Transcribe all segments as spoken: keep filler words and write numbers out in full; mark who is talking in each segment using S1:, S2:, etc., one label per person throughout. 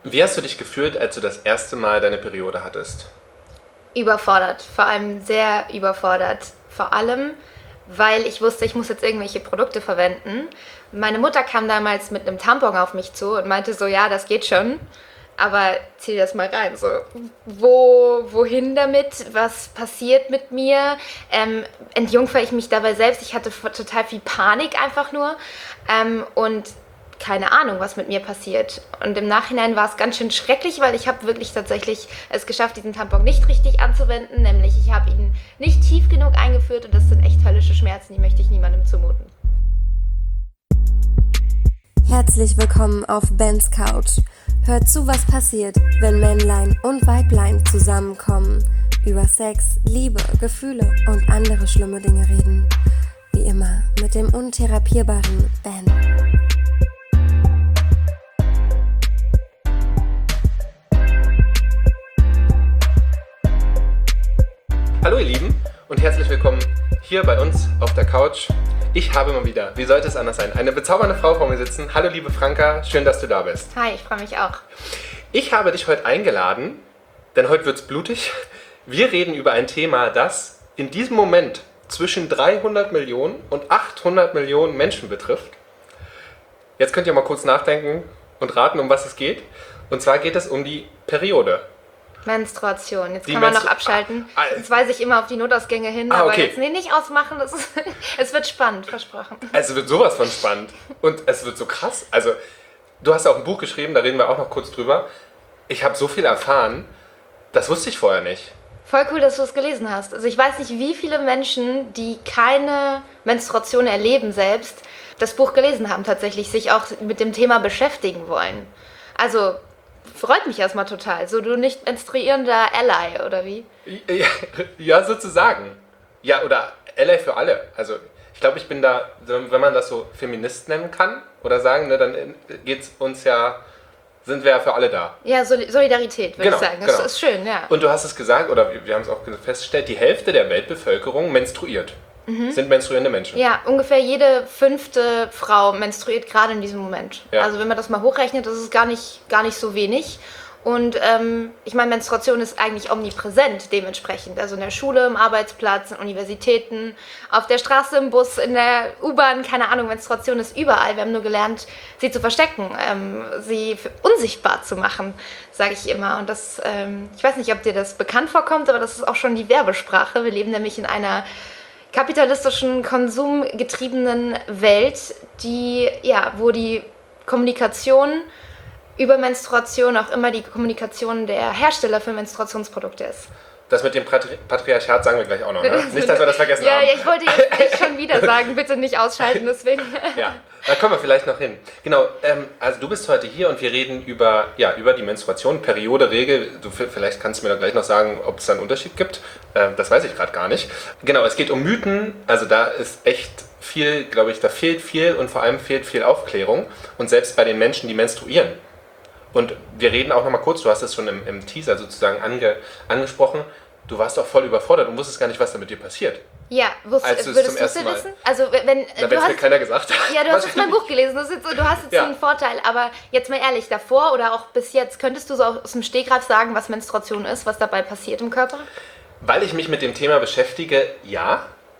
S1: Wie hast du dich gefühlt, als du das erste Mal deine Periode hattest?
S2: Überfordert, vor allem sehr überfordert. Vor allem, weil ich wusste, ich muss jetzt irgendwelche Produkte verwenden. Meine Mutter kam damals mit einem Tampon auf mich zu und meinte so, ja, das geht schon, aber zieh das mal rein. So, wo, wohin damit? Was passiert mit mir? Ähm, entjungfer ich mich dabei selbst? Ich hatte total viel Panik einfach nur ähm, und keine Ahnung, was mit mir passiert. Und im Nachhinein war es ganz schön schrecklich, weil ich habe wirklich tatsächlich es geschafft, diesen Tampon nicht richtig anzuwenden. Nämlich ich habe ihn nicht tief genug eingeführt und das sind echt höllische Schmerzen, die möchte ich niemandem zumuten.
S3: Herzlich willkommen auf Bens Couch. Hört zu, was passiert, wenn Männlein und Weiblein zusammenkommen, über Sex, Liebe, Gefühle und andere schlimme Dinge reden. Wie immer mit dem untherapierbaren Ben.
S1: Hallo ihr Lieben und herzlich willkommen hier bei uns auf der Couch. Ich habe mal wieder, wie sollte es anders sein, eine bezaubernde Frau vor mir sitzen. Hallo liebe Franka, schön, dass du da bist.
S2: Hi, ich freue mich auch.
S1: Ich habe dich heute eingeladen, denn heute wird es blutig. Wir reden über ein Thema, das in diesem Moment zwischen dreihundert Millionen und achthundert Millionen Menschen betrifft. Jetzt könnt ihr mal kurz nachdenken und raten, um was es geht. Und zwar geht es um die Periode.
S2: Menstruation. Jetzt
S1: Die
S2: kann man
S1: Menstru-
S2: noch abschalten.
S1: Ah, ah,
S2: Sonst weise ich immer auf die Notausgänge hin.
S1: Ah,
S2: aber
S1: okay.
S2: jetzt nee, nicht ausmachen. Das ist, es wird spannend, versprochen.
S1: Es wird sowas von spannend und es wird so krass. Also, du hast auch ein Buch geschrieben, da reden wir auch noch kurz drüber. Ich habe so viel erfahren, das wusste ich vorher nicht.
S2: Voll cool, dass du es gelesen hast. Also ich weiß nicht, wie viele Menschen, die keine Menstruation erleben selbst, das Buch gelesen haben tatsächlich, sich auch mit dem Thema beschäftigen wollen. Also freut mich erstmal total. So, du nicht menstruierender Ally, oder wie?
S1: Ja, ja, sozusagen. Ja, oder Ally für alle. Also, ich glaube, ich bin da, wenn man das so Feminist nennen kann oder sagen, ne, dann geht's uns ja, sind wir ja für alle da.
S2: Ja, Sol- Solidarität, würde
S1: Genau,
S2: ich sagen. Das
S1: genau.
S2: ist schön, ja.
S1: Und du hast es gesagt, oder wir haben es auch festgestellt, die Hälfte der Weltbevölkerung menstruiert. Sind menstruierende Menschen.
S2: Ja, ungefähr jede fünfte Frau menstruiert gerade in diesem Moment.
S1: Ja.
S2: Also wenn man das mal hochrechnet, das ist gar nicht, gar nicht so wenig. Und ähm, ich meine, Menstruation ist eigentlich omnipräsent dementsprechend. Also in der Schule, im Arbeitsplatz, in Universitäten, auf der Straße, im Bus, in der U-Bahn, keine Ahnung, Menstruation ist überall. Wir haben nur gelernt, sie zu verstecken, ähm, sie für unsichtbar zu machen, sage ich immer. Und das, ähm, ich weiß nicht, ob dir das bekannt vorkommt, aber das ist auch schon die Werbesprache. Wir leben nämlich in einer kapitalistischen, konsumgetriebenen Welt, die, ja, wo die Kommunikation über Menstruation auch immer die Kommunikation der Hersteller für Menstruationsprodukte ist.
S1: Das mit dem Patri- Patriarchat sagen wir gleich auch noch, ne? Nicht, dass wir das vergessen
S2: ja,
S1: haben.
S2: Ja, ich wollte jetzt nicht schon wieder sagen, bitte nicht ausschalten, deswegen.
S1: Ja, da kommen wir vielleicht noch hin. Genau, ähm, also du bist heute hier und wir reden über, ja, über die Menstruation, Periode, Regel. Du, vielleicht kannst du mir da gleich noch sagen, ob es da einen Unterschied gibt. Ähm, das weiß ich gerade gar nicht. Genau, es geht um Mythen. Also da ist echt viel, glaube ich, da fehlt viel und vor allem fehlt viel Aufklärung. Und selbst bei den Menschen, die menstruieren. Und wir reden auch nochmal kurz, du hast es schon im, im Teaser sozusagen ange, angesprochen, du warst auch voll überfordert und wusstest gar nicht, was da mit dir passiert.
S2: Ja, wusst,
S1: Als du es
S2: würdest
S1: zum
S2: du es
S1: ersten Mal-
S2: wissen? Also wenn
S1: Da
S2: du
S1: wenn es mir
S2: hast,
S1: keiner gesagt hat.
S2: ja, du hast jetzt mein Buch gelesen, das ist jetzt so, du hast jetzt
S1: Ja.
S2: einen Vorteil, aber jetzt mal ehrlich, davor oder auch bis jetzt, könntest du so aus dem Stegreif sagen, was Menstruation ist, was dabei passiert im Körper?
S1: Weil ich mich mit dem Thema beschäftige, ja.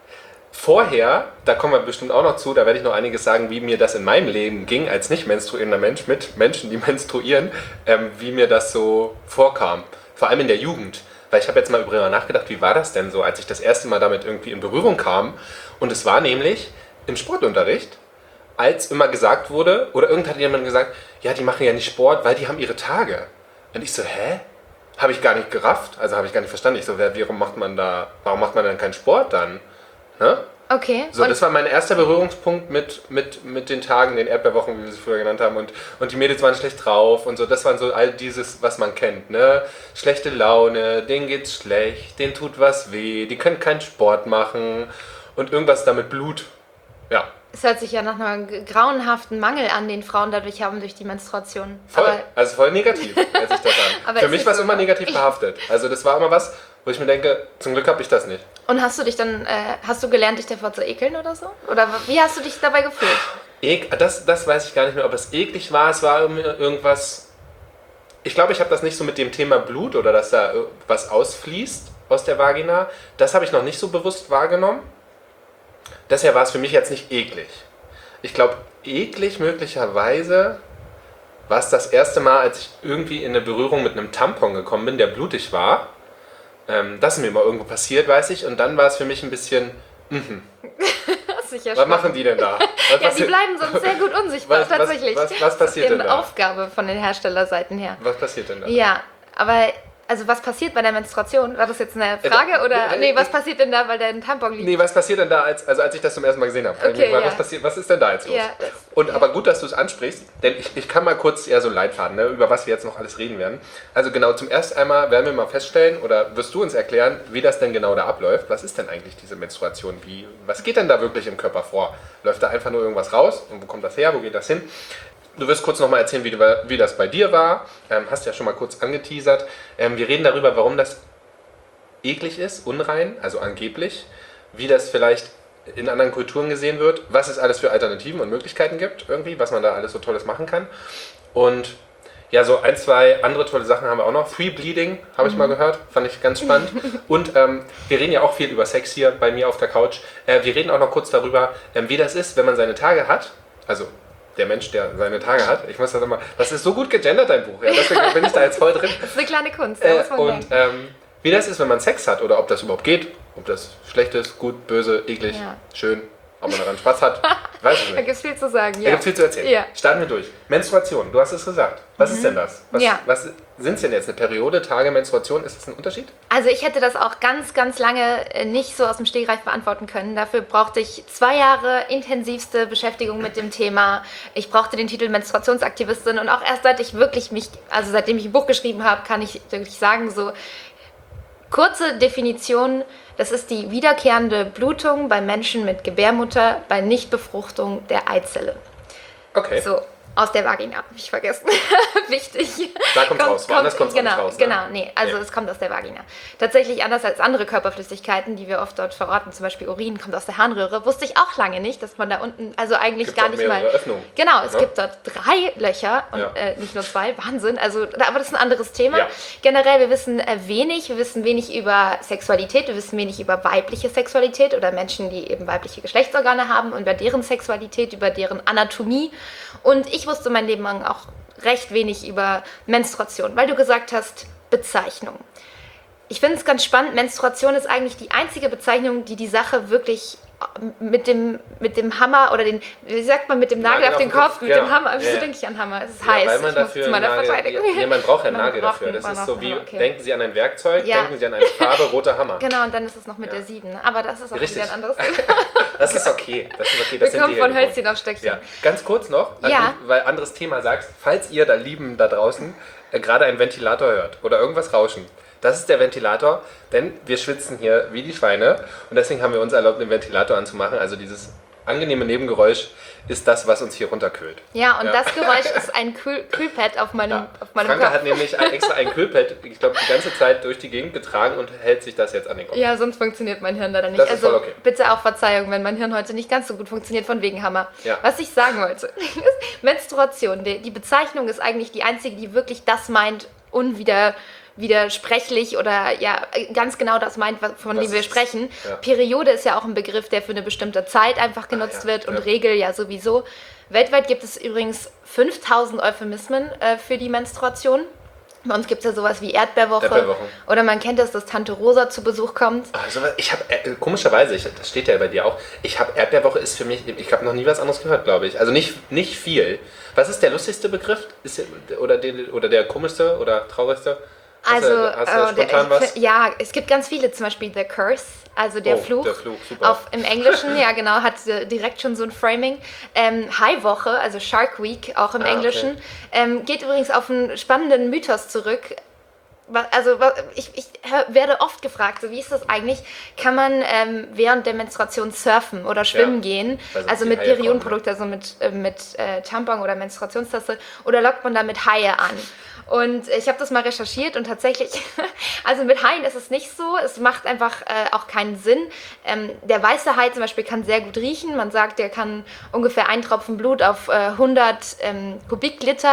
S1: Vorher, da kommen wir bestimmt auch noch zu, da werde ich noch einiges sagen, wie mir das in meinem Leben ging, als nicht menstruierender Mensch, mit Menschen, die menstruieren, ähm, wie mir das so vorkam. Vor allem in der Jugend. Weil ich habe jetzt mal darüber nachgedacht, wie war das denn so, als ich das erste Mal damit irgendwie in Berührung kam. Und es war nämlich im Sportunterricht, als immer gesagt wurde, oder irgendwann hat jemand gesagt, ja, die machen ja nicht Sport, weil die haben ihre Tage. Und ich so, hä? Habe ich gar nicht gerafft, also habe ich gar nicht verstanden. Ich so, wer- warum macht man da, warum macht man dann keinen Sport dann? Ne?
S2: Okay.
S1: So,
S2: und
S1: das war mein erster Berührungspunkt mit, mit, mit den Tagen, den Erdbeerwochen, wie wir sie früher genannt haben. Und, und die Mädels waren schlecht drauf und so. Das waren so all dieses, was man kennt. Ne? Schlechte Laune, denen geht's schlecht, denen tut was weh, die können keinen Sport machen und irgendwas da mit Blut. Ja,
S2: es hört sich ja nach einem grauenhaften Mangel an, den Frauen dadurch haben durch die Menstruation.
S1: voll.
S2: Aber
S1: Also voll negativ, hört sich das
S2: Aber
S1: an. Für
S2: es
S1: mich
S2: ist
S1: war es
S2: so.
S1: immer negativ behaftet. Also das war immer was, wo ich mir denke, zum Glück habe ich das nicht.
S2: und hast du dich dann, äh, hast du gelernt, dich davor zu ekeln oder so? Oder wie hast du dich dabei gefühlt?
S1: Ek, das, das weiß ich gar nicht mehr, ob es eklig war. Es war irgendwie irgendwas. ich glaube, ich habe das nicht so mit dem Thema Blut oder dass da was ausfließt aus der Vagina. Das habe ich noch nicht so bewusst wahrgenommen. Deshalb war es für mich jetzt nicht eklig. Ich glaube, eklig möglicherweise war es das erste Mal, als ich irgendwie in eine Berührung mit einem Tampon gekommen bin, der blutig war. Ähm, das ist mir mal irgendwo passiert, weiß ich. Und dann war es für mich ein bisschen, mhm.
S2: Sicher
S1: Was machen die denn da? Was
S2: ja, die bleiben sonst sehr gut unsichtbar,
S1: was, was,
S2: tatsächlich.
S1: Was, was, was passiert denn da?
S2: Das ist eine Aufgabe von den Herstellerseiten her.
S1: Was passiert denn da?
S2: Ja, aber also was passiert bei der Menstruation? War das jetzt eine Frage? Oder, nee, was passiert denn da, weil da ein Tampon liegt?
S1: Nee, was passiert denn da, als, also als ich das zum ersten Mal gesehen habe?
S2: Okay,
S1: gefragt,
S2: ja.
S1: was, passiert, was ist denn da jetzt los?
S2: Ja,
S1: Und aber gut, dass du es ansprichst, denn ich, ich kann mal kurz eher so einen Leitfaden, ne, über was wir jetzt noch alles reden werden. Also genau, zum ersten einmal werden wir mal feststellen, oder wirst du uns erklären, wie das denn genau da abläuft. Was ist denn eigentlich diese Menstruation? Wie, was geht denn da wirklich im Körper vor? Läuft da einfach nur irgendwas raus? Und wo kommt das her? Wo geht das hin? Du wirst kurz nochmal erzählen, wie, du, wie das bei dir war. Ähm, hast ja schon mal kurz angeteasert. Ähm, wir reden darüber, warum das eklig ist, unrein, also angeblich. Wie das vielleicht in anderen Kulturen gesehen wird. Was es alles für Alternativen und Möglichkeiten gibt, irgendwie. Was man da alles so Tolles machen kann. Und ja, so ein, zwei andere tolle Sachen haben wir auch noch. Free Bleeding, habe ich mhm. mal gehört. Fand ich ganz spannend. Und ähm, wir reden ja auch viel über Sex hier bei mir auf der Couch. Äh, wir reden auch noch kurz darüber, ähm, wie das ist, wenn man seine Tage hat. Also der Mensch, der seine Tage hat. Ich muss das immer. Das ist so gut gegendert, dein Buch. Ja, deswegen bin ich da jetzt voll drin.
S2: Das ist eine kleine Kunst,
S1: äh, muss man Und ähm, wie das ist, wenn man Sex hat oder ob das überhaupt geht. Ob das schlecht ist, gut, böse, eklig, ja. schön. Ob man daran Spaß hat. Weiß ich nicht.
S2: Da gibt es viel zu sagen.
S1: Ja. Da gibt es viel zu erzählen.
S2: Ja.
S1: Starten wir durch. Menstruation, du hast es gesagt. Was mhm. ist denn das? Was,
S2: ja.
S1: was sind es denn jetzt? Eine Periode, Tage, Menstruation? Ist das ein Unterschied?
S2: Also ich hätte das auch ganz, ganz lange nicht so aus dem Stegreif beantworten können. Dafür brauchte ich zwei Jahre intensivste Beschäftigung mit dem Thema. Ich brauchte den Titel Menstruationsaktivistin und auch erst seit ich wirklich mich, also seitdem ich ein Buch geschrieben habe, kann ich wirklich sagen, so kurze Definition, das ist die wiederkehrende Blutung bei Menschen mit Gebärmutter bei Nichtbefruchtung der Eizelle.
S1: Okay.
S2: So, aus der Vagina, habe ich vergessen. Wichtig.
S1: Da kommt es raus, woanders kommt es
S2: genau,
S1: nicht raus. Ne?
S2: Genau, nee, also ja. es kommt aus der Vagina. Tatsächlich anders als andere Körperflüssigkeiten, die wir oft dort verorten, zum Beispiel Urin, kommt aus der Harnröhre. Wusste ich auch lange nicht, dass man da unten, also eigentlich
S1: Gibt's
S2: gar nicht mal...
S1: Öffnungen.
S2: Genau, es
S1: ja.
S2: gibt dort drei Löcher und
S1: ja.
S2: äh, nicht nur zwei, Wahnsinn. Also, aber das ist ein anderes Thema.
S1: Ja.
S2: Generell, wir wissen äh, wenig, wir wissen wenig über Sexualität, wir wissen wenig über weibliche Sexualität oder Menschen, die eben weibliche Geschlechtsorgane haben und über deren Sexualität, über deren Anatomie. Und ich wusste mein Leben lang auch recht wenig über Menstruation, weil du gesagt hast, Bezeichnung. Ich finde es ganz spannend, Menstruation ist eigentlich die einzige Bezeichnung, die die Sache wirklich mit dem, mit dem Hammer oder den, wie sagt man, mit dem Nagel, Nagel auf den Kopf, Kopf mit genau. dem Hammer, wieso ja. denke ich an Hammer? Es ist ja, heiß,
S1: weil man
S2: ich
S1: dafür
S2: muss zu meiner
S1: Nagel,
S2: Verteidigung.
S1: Ja, nee, man braucht ja einen
S2: man
S1: Nagel dafür, das ist so wie,
S2: okay.
S1: denken Sie an ein Werkzeug,
S2: ja.
S1: denken Sie an eine Farbe, roter Hammer.
S2: Genau, und dann ist es noch mit ja. der sieben, aber das ist auch
S1: Richtig.
S2: wieder ein anderes Thema.
S1: Das ist okay, das ist okay, das
S2: Wir kommen von Hölzchen auf Stöckchen.
S1: Ja. Ganz kurz noch,
S2: ja.
S1: weil anderes Thema sagst, falls ihr da Lieben da draußen äh, gerade einen Ventilator hört oder irgendwas rauschen, das ist der Ventilator, denn wir schwitzen hier wie die Schweine und deswegen haben wir uns erlaubt, den Ventilator anzumachen. Also dieses angenehme Nebengeräusch ist das, was uns hier runterkühlt.
S2: Ja, und
S1: ja.
S2: das Geräusch ist ein Kühl- Kühlpad auf meinem,
S1: ja.
S2: auf meinem
S1: Franka
S2: Kopf.
S1: hat nämlich ein, extra ein Kühlpad, ich glaube, die ganze Zeit durch die Gegend getragen und hält sich das jetzt an den Kopf.
S2: Ja, sonst funktioniert mein Hirn leider nicht.
S1: Das ist
S2: also
S1: voll okay.
S2: Bitte auch Verzeihung, wenn mein Hirn heute nicht ganz so gut funktioniert, von wegen Hammer.
S1: Ja.
S2: Was ich sagen wollte, Menstruation, die, die Bezeichnung ist eigentlich die einzige, die wirklich das meint, unwider... widersprechlich oder ja ganz genau das meint, von dem wir sprechen.
S1: Ja.
S2: Periode ist ja auch ein Begriff, der für eine bestimmte Zeit einfach genutzt
S1: ah, ja,
S2: wird und
S1: ja.
S2: Regel ja sowieso. Weltweit gibt es übrigens fünftausend Euphemismen äh, für die Menstruation. Bei uns gibt es ja sowas wie Erdbeerwoche.
S1: Erdbeerwoche.
S2: Oder man kennt das, dass Tante Rosa zu Besuch kommt.
S1: Also ich habe, äh, komischerweise, ich, das steht ja bei dir auch, ich habe Erdbeerwoche ist für mich, ich habe noch nie was anderes gehört, glaube ich. Also nicht, nicht viel. Was ist der lustigste Begriff? Ist, oder, den, oder der komischste oder traurigste?
S2: Also,
S1: hast du, hast du spontan
S2: der,
S1: was?
S2: ja, es gibt ganz viele, zum Beispiel The Curse, also der
S1: oh,
S2: Fluch.
S1: Der Fluch, super.
S2: Auf, im Englischen, ja genau, hat direkt schon so ein Framing. Ähm, Haiwoche, also Shark Week, auch im
S1: ah,
S2: Englischen,
S1: okay.
S2: ähm, geht übrigens auf einen spannenden Mythos zurück. Also ich, ich werde oft gefragt, so wie ist das eigentlich, kann man ähm, während der Menstruation surfen oder schwimmen
S1: ja,
S2: gehen,
S1: also,
S2: also mit Periodenprodukten, also mit, äh, mit äh, Tampon oder Menstruationstasse, oder lockt man damit Haie an? Und ich habe das mal recherchiert und tatsächlich, also mit Haien ist es nicht so, es macht einfach äh, auch keinen Sinn. Ähm, der weiße Hai zum Beispiel kann sehr gut riechen, man sagt, der kann ungefähr ein Tropfen Blut auf äh, hundert ähm, Kubikliter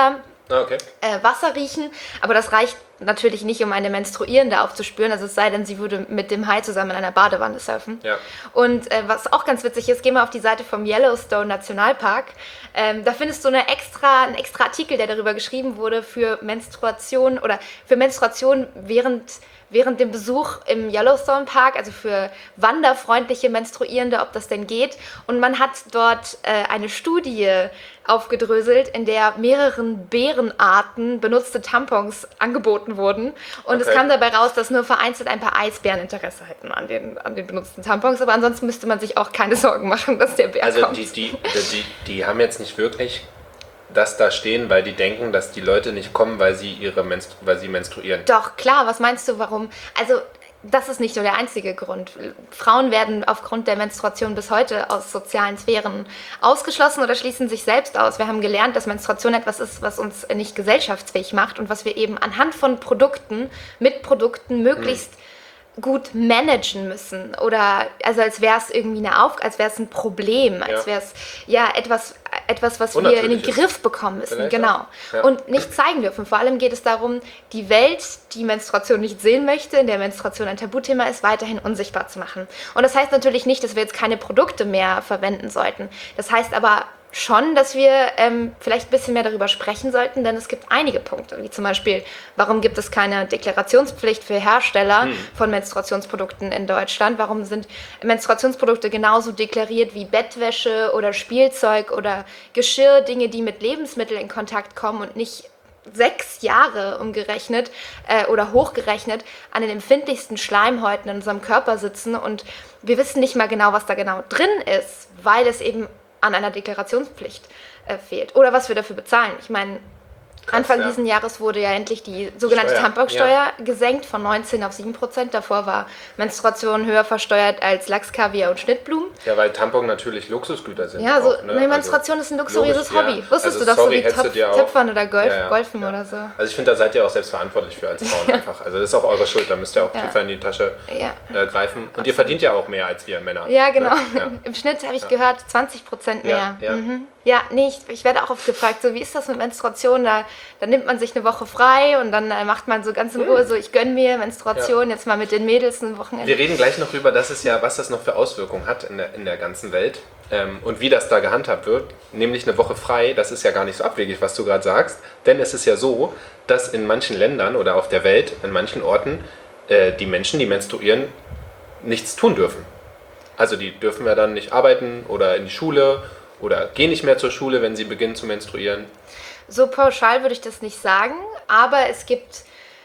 S1: Ah, okay.
S2: äh, Wasser riechen, aber das reicht natürlich nicht, um eine Menstruierende aufzuspüren, also es sei denn, sie würde mit dem Hai zusammen in einer Badewanne surfen.
S1: Ja.
S2: Und äh, was auch ganz witzig ist, geh mal auf die Seite vom Yellowstone Nationalpark, ähm, da findest du eine extra, einen extra Artikel, der darüber geschrieben wurde für Menstruation oder für Menstruation während während dem Besuch im Yellowstone Park, also für wanderfreundliche Menstruierende, ob das denn geht. Und man hat dort äh, eine Studie aufgedröselt, in der mehreren Bärenarten benutzte Tampons angeboten wurden. Und okay. es kam dabei raus, dass nur vereinzelt ein paar Eisbären Interesse hätten an den, an den benutzten Tampons. Aber ansonsten müsste man sich auch keine Sorgen machen, dass der Bär
S1: also
S2: kommt.
S1: Also die, die, die, die haben jetzt nicht wirklich das da stehen, weil die denken, dass die Leute nicht kommen, weil sie ihre Menstru- weil sie menstruieren.
S2: Doch, klar, was meinst du, warum? Also, das ist nicht nur der einzige Grund. Frauen werden aufgrund der Menstruation bis heute aus sozialen Sphären ausgeschlossen oder schließen sich selbst aus. Wir haben gelernt, dass Menstruation etwas ist, was uns nicht gesellschaftsfähig macht und was wir eben anhand von Produkten, mit Produkten möglichst hm. gut managen müssen oder also als wäre es irgendwie eine Auf als wäre es ein Problem, als wäre es ja etwas etwas, was wir in den Griff bekommen müssen, genau. Ja. Und nicht zeigen dürfen. Vor allem geht es darum, die Welt, die Menstruation nicht sehen möchte, in der Menstruation ein Tabuthema ist, weiterhin unsichtbar zu machen. Und das heißt natürlich nicht, dass wir jetzt keine Produkte mehr verwenden sollten. Das heißt aber schon, dass wir ähm, vielleicht ein bisschen mehr darüber sprechen sollten, denn es gibt einige Punkte, wie zum Beispiel, warum gibt es keine Deklarationspflicht für Hersteller hm. von Menstruationsprodukten in Deutschland? Warum sind Menstruationsprodukte genauso deklariert wie Bettwäsche oder Spielzeug oder Geschirr, Dinge, die mit Lebensmitteln in Kontakt kommen und nicht sechs Jahre umgerechnet äh, oder hochgerechnet an den empfindlichsten Schleimhäuten in unserem Körper sitzen und wir wissen nicht mal genau, was da genau drin ist, weil es eben an einer Deklarationspflicht äh, fehlt. Oder was wir dafür bezahlen. Ich meine, Krass, Anfang ja. diesen Jahres wurde ja endlich die sogenannte Steuer. Tamponsteuer ja. gesenkt von neunzehn auf sieben Prozent. Davor war Menstruation höher versteuert als Lachs, Kaviar und Schnittblumen.
S1: Ja, weil Tampon natürlich Luxusgüter sind.
S2: Ja, so,
S1: auch, ne?
S2: ne, Menstruation also, ist ein luxuriöses logisch, Hobby. Ja. Wusstest
S1: also,
S2: du doch,
S1: sorry,
S2: so wie Top,
S1: dir auch,
S2: Töpfern oder Golf,
S1: ja, ja,
S2: Golfen
S1: ja.
S2: oder so.
S1: Also ich finde, da seid ihr auch selbst verantwortlich für als Frauen einfach. Also das ist auch eure Schuld, da müsst ihr auch tiefer in die Tasche äh, greifen. Und ihr verdient ja auch mehr als wir Männer.
S2: Ja, genau. Ne? Im Schnitt habe ich gehört, zwanzig Prozent mehr.
S1: Ja,
S2: mhm. Ja, nee, ich, ich werde auch oft gefragt, so wie ist das mit Menstruation? Da, da nimmt man sich eine Woche frei und dann äh, macht man so ganz in Ruhe, so ich gönne mir Menstruation, ja. jetzt mal mit den Mädels ein Wochenende.
S1: Wir reden gleich noch drüber, dass es ja, was das noch für Auswirkungen hat in der, in der ganzen Welt ähm, und wie das da gehandhabt wird. Nämlich eine Woche frei, das ist ja gar nicht so abwegig, was du gerade sagst, denn es ist ja so, dass in manchen Ländern oder auf der Welt, in manchen Orten, äh, die Menschen, die menstruieren, nichts tun dürfen. Also die dürfen ja dann nicht arbeiten oder in die Schule oder gehen nicht mehr zur Schule, wenn sie beginnen zu menstruieren.
S2: So pauschal würde ich das nicht sagen, aber es gibt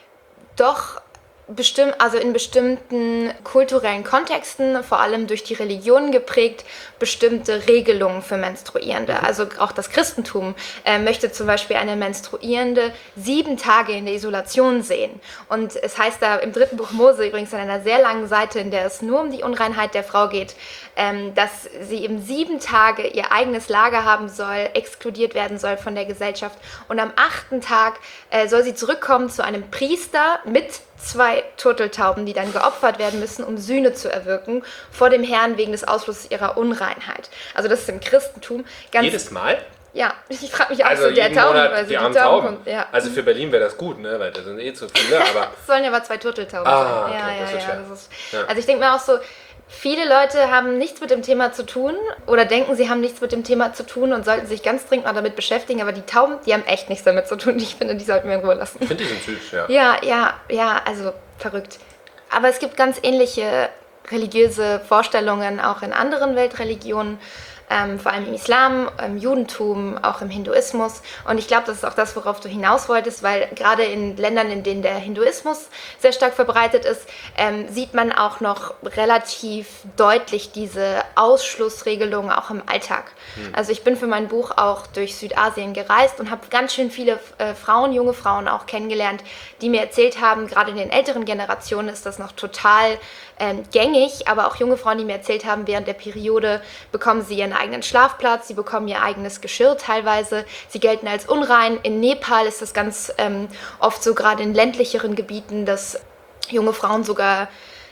S2: doch bestimmt, also in bestimmten kulturellen Kontexten, vor allem durch die Religion geprägt, bestimmte Regelungen für Menstruierende. Mhm. Also auch das Christentum äh, möchte zum Beispiel eine Menstruierende sieben Tage in der Isolation sehen. Und es heißt da im dritten Buch Mose, übrigens an einer sehr langen Seite, in der es nur um die Unreinheit der Frau geht, ähm, dass sie eben sieben Tage ihr eigenes Lager haben soll, exkludiert werden soll von der Gesellschaft. Und am achten Tag äh, soll sie zurückkommen zu einem Priester mit zwei Turteltauben, die dann geopfert werden müssen, um Sühne zu erwirken vor dem Herrn wegen des Ausflusses ihrer Unreinheit. Also das ist im Christentum ganz...
S1: Jedes Mal?
S2: Ja, ich frage mich auch
S1: also
S2: so, der Tauben,
S1: Monat
S2: also
S1: die,
S2: die
S1: Tauben.
S2: Tauben kommt, ja.
S1: Also für Berlin wäre das gut, ne? Weil da sind eh zu viele, aber...
S2: Es sollen ja aber zwei Turteltauben
S1: ah,
S2: sein.
S1: Okay,
S2: ja,
S1: das
S2: ja,
S1: ist
S2: ja,
S1: schwer.
S2: das ist,
S1: ja.
S2: Also ich denke mir auch so, viele Leute haben nichts mit dem Thema zu tun oder denken, sie haben nichts mit dem Thema zu tun und sollten sich ganz dringend mal damit beschäftigen, aber die Tauben, die haben echt nichts damit zu tun. Ich finde, die sollten wir in Ruhe lassen.
S1: Ich finde, die sind süß, ja.
S2: Ja, ja, ja, also verrückt. Aber es gibt ganz ähnliche religiöse Vorstellungen auch in anderen Weltreligionen, ähm, vor allem im Islam, im Judentum, auch im Hinduismus. Und ich glaube, das ist auch das, worauf du hinaus wolltest, weil gerade in Ländern, in denen der Hinduismus sehr stark verbreitet ist, ähm, sieht man auch noch relativ deutlich diese Ausschlussregelungen auch im Alltag. Mhm. Also ich bin für mein Buch auch durch Südasien gereist und habe ganz schön viele äh, Frauen, junge Frauen auch kennengelernt, die mir erzählt haben, gerade in den älteren Generationen ist das noch total ähm, gängig, aber auch junge Frauen, die mir erzählt haben, während der Periode bekommen sie ihren eigenen Schlafplatz, sie bekommen ihr eigenes Geschirr teilweise, sie gelten als unrein. In Nepal ist das ganz ähm, oft so, gerade in ländlicheren Gebieten, dass junge Frauen sogar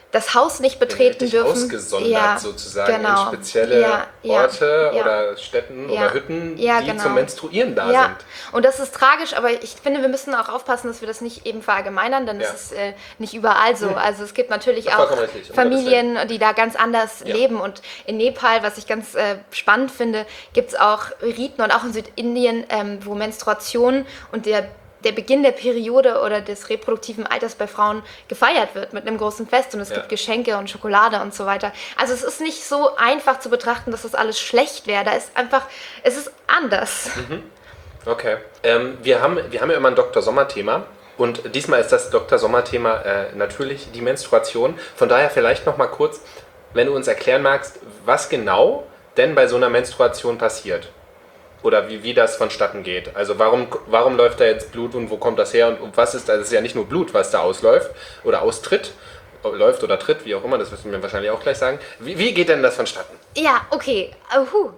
S2: das Haus nicht betreten
S1: richtig
S2: dürfen.
S1: Ausgesondert
S2: ja,
S1: sozusagen
S2: genau.
S1: in spezielle
S2: ja, ja,
S1: Orte
S2: ja.
S1: oder Städten
S2: Ja.
S1: oder Hütten,
S2: Ja,
S1: die
S2: genau.
S1: zum Menstruieren da
S2: ja.
S1: sind.
S2: Und das ist tragisch, aber ich finde, wir müssen auch aufpassen, dass wir das nicht eben verallgemeinern, denn
S1: Ja.
S2: es ist äh, nicht überall so.
S1: Hm.
S2: Also es gibt natürlich
S1: Ja,
S2: auch
S1: vollkommen richtig, um
S2: Familien, die da ganz anders
S1: Ja.
S2: leben. Und in Nepal, was ich ganz äh, spannend finde, gibt es auch Riten und auch in Südindien, ähm, wo Menstruation und der der Beginn der Periode oder des reproduktiven Alters bei Frauen gefeiert wird mit einem großen Fest und es
S1: Ja.
S2: gibt Geschenke und Schokolade und so weiter. Also es ist nicht so einfach zu betrachten, dass das alles schlecht wäre. Da ist einfach, es ist anders.
S1: Mhm. Okay. Ähm, wir, haben, wir haben ja immer ein Doktor Sommer-Thema und diesmal ist das Doktor Sommer-Thema äh, natürlich die Menstruation. Von daher vielleicht noch mal kurz, wenn du uns erklären magst, was genau denn bei so einer Menstruation passiert. Oder wie, wie das vonstatten geht. Also warum, warum läuft da jetzt Blut und wo kommt das her und, und was ist, also es ist ja nicht nur Blut, was da ausläuft oder austritt, läuft oder tritt, wie auch immer, das wirst du mir wahrscheinlich auch gleich sagen. Wie, wie geht denn das vonstatten?
S2: Ja, okay. Uh,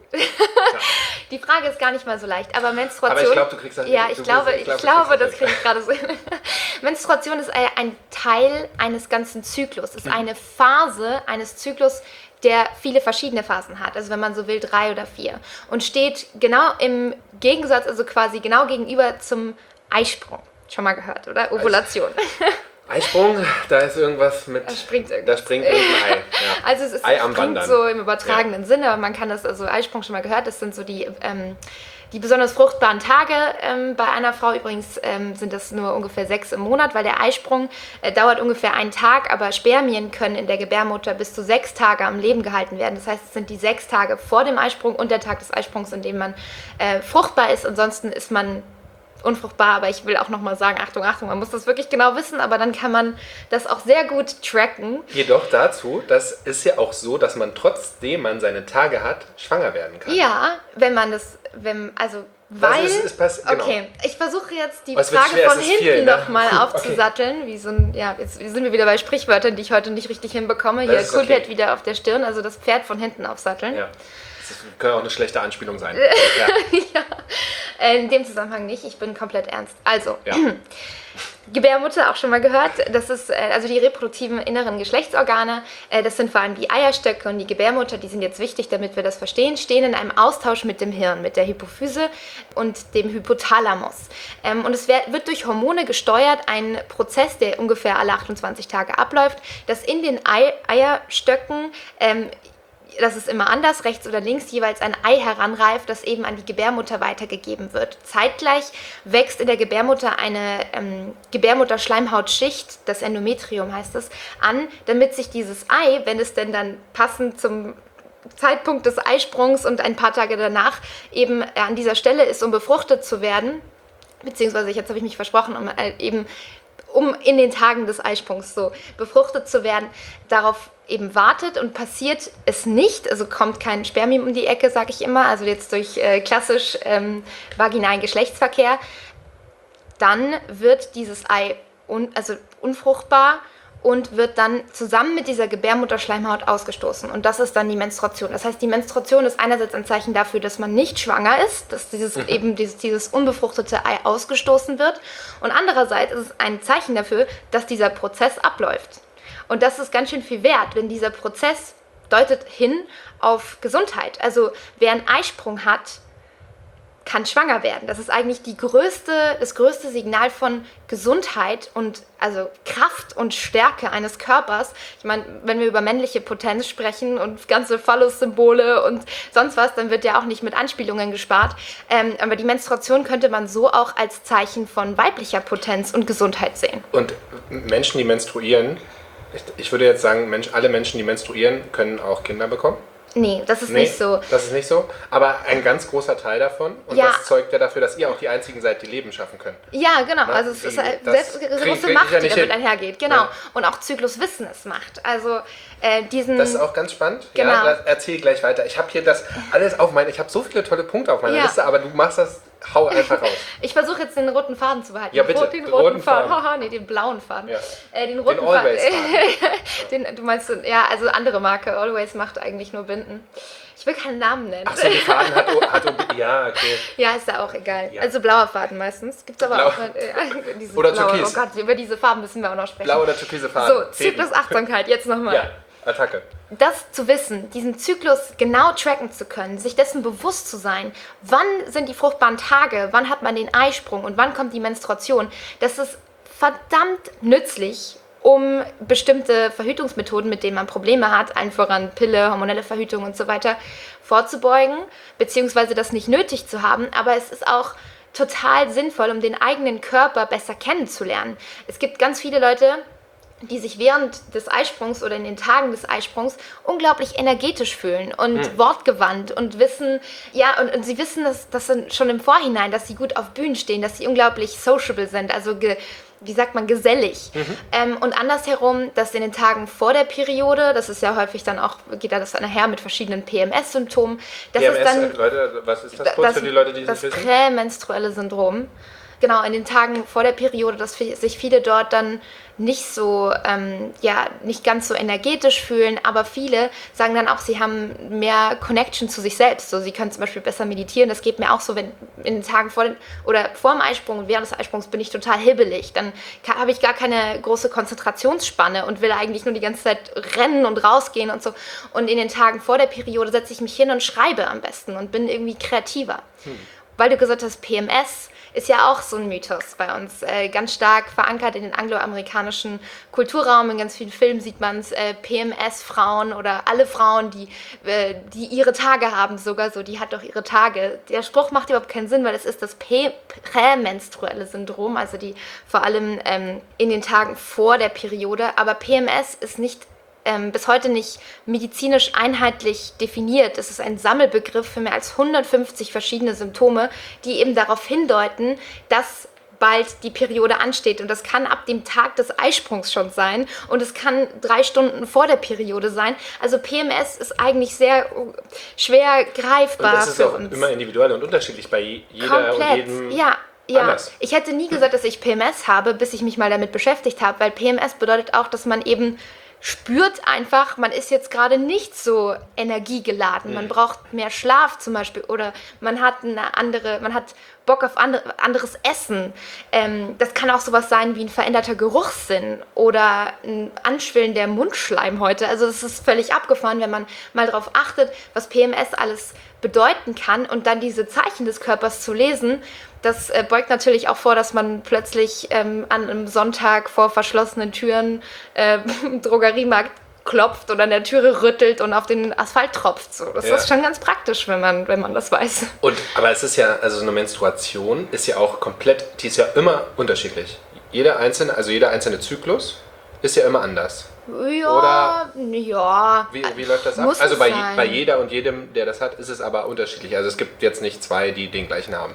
S2: Die Frage ist gar nicht mal so leicht, aber Menstruation...
S1: Aber ich glaube, du kriegst das...
S2: Ja,
S1: du
S2: ich
S1: willst-
S2: glaube, ich
S1: glaub, du
S2: glaube,
S1: kriegst
S2: das
S1: hin.
S2: kriege ich gerade so hin. Menstruation ist ein ein Teil eines ganzen Zyklus, ist eine Phase eines Zyklus, der viele verschiedene Phasen hat, also wenn man so will, drei oder vier. Und steht genau im Gegensatz, also quasi genau gegenüber zum Eisprung. Schon mal gehört, oder? Ovulation.
S1: Eisprung, da ist irgendwas mit...
S2: Da springt
S1: Da
S2: irgendwas.
S1: springt irgendein Ei. Ja.
S2: Also es ist
S1: Ei
S2: es
S1: am
S2: klingt
S1: Wandern.
S2: so im übertragenen Sinne, aber man kann das, also Eisprung schon mal gehört, das sind so die, ähm, die besonders fruchtbaren Tage ähm, bei einer Frau. Übrigens ähm, sind das nur ungefähr sechs im Monat, weil der Eisprung äh, dauert ungefähr einen Tag, aber Spermien können in der Gebärmutter bis zu sechs Tage am Leben gehalten werden. Das heißt, es sind die sechs Tage vor dem Eisprung und der Tag des Eisprungs, in dem man äh, fruchtbar ist. Ansonsten ist man unfruchtbar, aber ich will auch nochmal sagen, Achtung, Achtung, man muss das wirklich genau wissen, aber dann kann man das auch sehr gut tracken.
S1: Jedoch dazu, das ist ja auch so, dass man trotzdem man seine Tage hat, schwanger werden kann.
S2: Ja, wenn man das, wenn, also, weil,
S1: ist- ist pass- genau.
S2: okay, ich versuche jetzt die
S1: Oh, es wird
S2: Frage
S1: schwer,
S2: von
S1: es ist
S2: hinten
S1: viel, ne?
S2: nochmal
S1: Puh,
S2: aufzusatteln, wie so ein, ja, jetzt sind wir wieder bei Sprichwörtern, die ich heute nicht richtig hinbekomme, hier
S1: Das ist okay.
S2: Coolpad wieder auf der Stirn, also das Pferd von hinten aufsatteln.
S1: Ja. Das ist- kann auch eine schlechte Anspielung sein. ja.
S2: ja, äh, in dem Zusammenhang nicht, ich bin komplett ernst. Also,
S1: Ja.
S2: Gebärmutter auch schon mal gehört, das ist äh, also die reproduktiven inneren Geschlechtsorgane, äh, das sind vor allem die Eierstöcke und die Gebärmutter, die sind jetzt wichtig, damit wir das verstehen, stehen in einem Austausch mit dem Hirn, mit der Hypophyse und dem Hypothalamus. Ähm, und es wird, wird durch Hormone gesteuert, ein Prozess, der ungefähr alle achtundzwanzig Tage abläuft, dass in den Ei Eierstöcken ähm, das ist immer anders, rechts oder links jeweils ein Ei heranreift, das eben an die Gebärmutter weitergegeben wird. Zeitgleich wächst in der Gebärmutter eine ähm, Gebärmutterschleimhautschicht, das Endometrium heißt es, an, damit sich dieses Ei, wenn es denn dann passend zum Zeitpunkt des Eisprungs und ein paar Tage danach eben an dieser Stelle ist, um befruchtet zu werden, beziehungsweise jetzt habe ich mich versprochen, um äh, eben um in den Tagen des Eisprungs so befruchtet zu werden, darauf eben wartet und passiert es nicht, also kommt kein Spermium um die Ecke, sage ich immer, also jetzt durch äh, klassisch ähm, vaginalen Geschlechtsverkehr, dann wird dieses Ei un, also unfruchtbar und wird dann zusammen mit dieser Gebärmutterschleimhaut ausgestoßen. Und das ist dann die Menstruation. Das heißt, die Menstruation ist einerseits ein Zeichen dafür, dass man nicht schwanger ist, dass dieses, mhm. eben dieses, dieses unbefruchtete Ei ausgestoßen wird. Und andererseits ist es ein Zeichen dafür, dass dieser Prozess abläuft. Und das ist ganz schön viel wert, wenn dieser Prozess deutet hin auf Gesundheit. Also wer einen Eisprung hat, kann schwanger werden. Das ist eigentlich die größte, das größte Signal von Gesundheit und also Kraft und Stärke eines Körpers. Ich meine, wenn wir über männliche Potenz sprechen und ganze Phallus-Symbole und sonst was, dann wird ja auch nicht mit Anspielungen gespart. Ähm, aber die Menstruation könnte man so auch als Zeichen von weiblicher Potenz und Gesundheit sehen.
S1: Und Menschen, die menstruieren, ich, ich würde jetzt sagen, Mensch, alle Menschen, die menstruieren, können auch Kinder bekommen.
S2: Nee, das ist
S1: Nee,
S2: nicht so.
S1: Das ist nicht so, aber ein ganz großer Teil davon. Und
S2: Ja.
S1: das zeugt ja dafür, dass ihr auch die Einzigen seid, die Leben schaffen können.
S2: Ja, genau.
S1: Na,
S2: Also es
S1: die-
S2: ist eine
S1: das
S2: sehr
S1: krieg-
S2: große
S1: krieg ich
S2: Macht,
S1: ja
S2: die
S1: nicht
S2: damit
S1: hin.
S2: einhergeht. Genau.
S1: Ja.
S2: Und auch Zykluswissen es macht. Also äh, diesen...
S1: Das ist auch ganz spannend.
S2: Genau.
S1: Ja, das erzähl gleich weiter. Ich habe hier das alles auf meine, ich habe so viele tolle Punkte auf meiner
S2: Ja.
S1: Liste, aber du machst das hau einfach raus.
S2: Ich versuche jetzt den roten Faden zu behalten.
S1: Ja, bitte.
S2: Den
S1: Den
S2: roten,
S1: roten
S2: Faden.
S1: Faden.
S2: Haha, nee, den blauen Faden.
S1: Ja.
S2: Äh, den roten
S1: Den
S2: Faden.
S1: Always-Faden.
S2: den, du meinst, ja, also andere Marke. Always macht eigentlich nur Binden. Ich will keinen Namen nennen.
S1: Ach so, die Faden hat, hat ja, okay.
S2: Ja, ist ja auch egal.
S1: Ja.
S2: Also blauer Faden meistens. Gibt's aber
S1: Blau.
S2: auch äh, diese
S1: Oder
S2: blaue.
S1: Türkis.
S2: Oh Gott, über diese Farben müssen wir auch noch sprechen.
S1: Blau oder türkise Faden.
S2: So, Zyklus Achtsamkeit, jetzt nochmal.
S1: Ja, Attacke.
S2: Das zu wissen, diesen Zyklus genau tracken zu können, sich dessen bewusst zu sein, wann sind die fruchtbaren Tage, wann hat man den Eisprung und wann kommt die Menstruation, das ist verdammt nützlich, um bestimmte Verhütungsmethoden, mit denen man Probleme hat, allen voran Pille, hormonelle Verhütung und so weiter, vorzubeugen, beziehungsweise das nicht nötig zu haben, aber es ist auch total sinnvoll, um den eigenen Körper besser kennenzulernen. Es gibt ganz viele Leute, die sich während des Eisprungs oder in den Tagen des Eisprungs unglaublich energetisch fühlen und mhm. wortgewandt und wissen, ja, und, und sie wissen das, das schon im Vorhinein, dass sie gut auf Bühnen stehen, dass sie unglaublich sociable sind, also ge, wie sagt man, gesellig. Mhm. Ähm, und andersherum, dass in den Tagen vor der Periode, das ist ja häufig dann auch, geht da das einher mit verschiedenen P M S-Symptomen. Das
S1: P M S,
S2: ist dann,
S1: Leute, was ist das kurz
S2: das,
S1: für die Leute, die
S2: das
S1: nicht wissen?
S2: prämenstruelle Syndrom. Genau, in den Tagen vor der Periode, dass sich viele dort dann nicht so, ähm, ja, nicht ganz so energetisch fühlen, aber viele sagen dann auch, sie haben mehr Connection zu sich selbst. So, sie können zum Beispiel besser meditieren. Das geht mir auch so, wenn in den Tagen vor den, oder vor dem Eisprung und während des Eisprungs bin ich total hibbelig. Dann habe ich gar keine große Konzentrationsspanne und will eigentlich nur die ganze Zeit rennen und rausgehen und so. Und in den Tagen vor der Periode setze ich mich hin und schreibe am besten und bin irgendwie kreativer. Hm. Weil du gesagt hast, P M S ist ja auch so ein Mythos bei uns, äh, ganz stark verankert in den angloamerikanischen Kulturraum. In ganz vielen Filmen sieht man es, äh, P M S-Frauen oder alle Frauen, die, äh, die ihre Tage haben, sogar so, die hat doch ihre Tage. Der Spruch macht überhaupt keinen Sinn, weil es ist das P- prämenstruelle Syndrom, also die vor allem ähm, in den Tagen vor der Periode. Aber P M S ist nicht Ähm, bis heute nicht medizinisch einheitlich definiert. Es ist ein Sammelbegriff für mehr als hundertfünfzig verschiedene Symptome, die eben darauf hindeuten, dass bald die Periode ansteht. Und das kann ab dem Tag des Eisprungs schon sein und es kann drei Stunden vor der Periode sein. Also P M S ist eigentlich sehr schwer greifbar
S1: und das ist
S2: für
S1: auch
S2: uns.
S1: Immer individuell und unterschiedlich bei jeder
S2: Komplett.
S1: und jedem.
S2: Ja. Ja,
S1: anders.
S2: Ich hätte nie gesagt, dass ich P M S habe, bis ich mich mal damit beschäftigt habe, weil P M S bedeutet auch, dass man eben spürt einfach, man ist jetzt gerade nicht so energiegeladen, man braucht mehr Schlaf zum Beispiel oder man hat eine andere, man hat Bock auf andere, anderes Essen. Ähm, das kann auch sowas sein wie ein veränderter Geruchssinn oder ein Anschwillen der Mundschleimhäute. Also das ist völlig abgefahren, wenn man mal darauf achtet, was P M S alles bedeuten kann und dann diese Zeichen des Körpers zu lesen. Das äh, beugt natürlich auch vor, dass man plötzlich ähm, an einem Sonntag vor verschlossenen Türen äh, im Drogeriemarkt klopft oder an der Türe rüttelt und auf den Asphalt tropft. So, das
S1: ja.
S2: ist schon ganz praktisch, wenn man, wenn man das weiß.
S1: Und, aber es ist ja, also so eine Menstruation ist ja auch komplett, die ist ja immer unterschiedlich. Jeder einzelne, also jeder einzelne Zyklus ist ja immer anders.
S2: Ja,
S1: Oder
S2: ja.
S1: Wie, wie läuft das ab?
S2: Muss
S1: Also
S2: es
S1: bei,
S2: sein.
S1: bei jeder und jedem, der das hat, ist es aber unterschiedlich. Also es gibt jetzt nicht zwei, die den gleichen haben.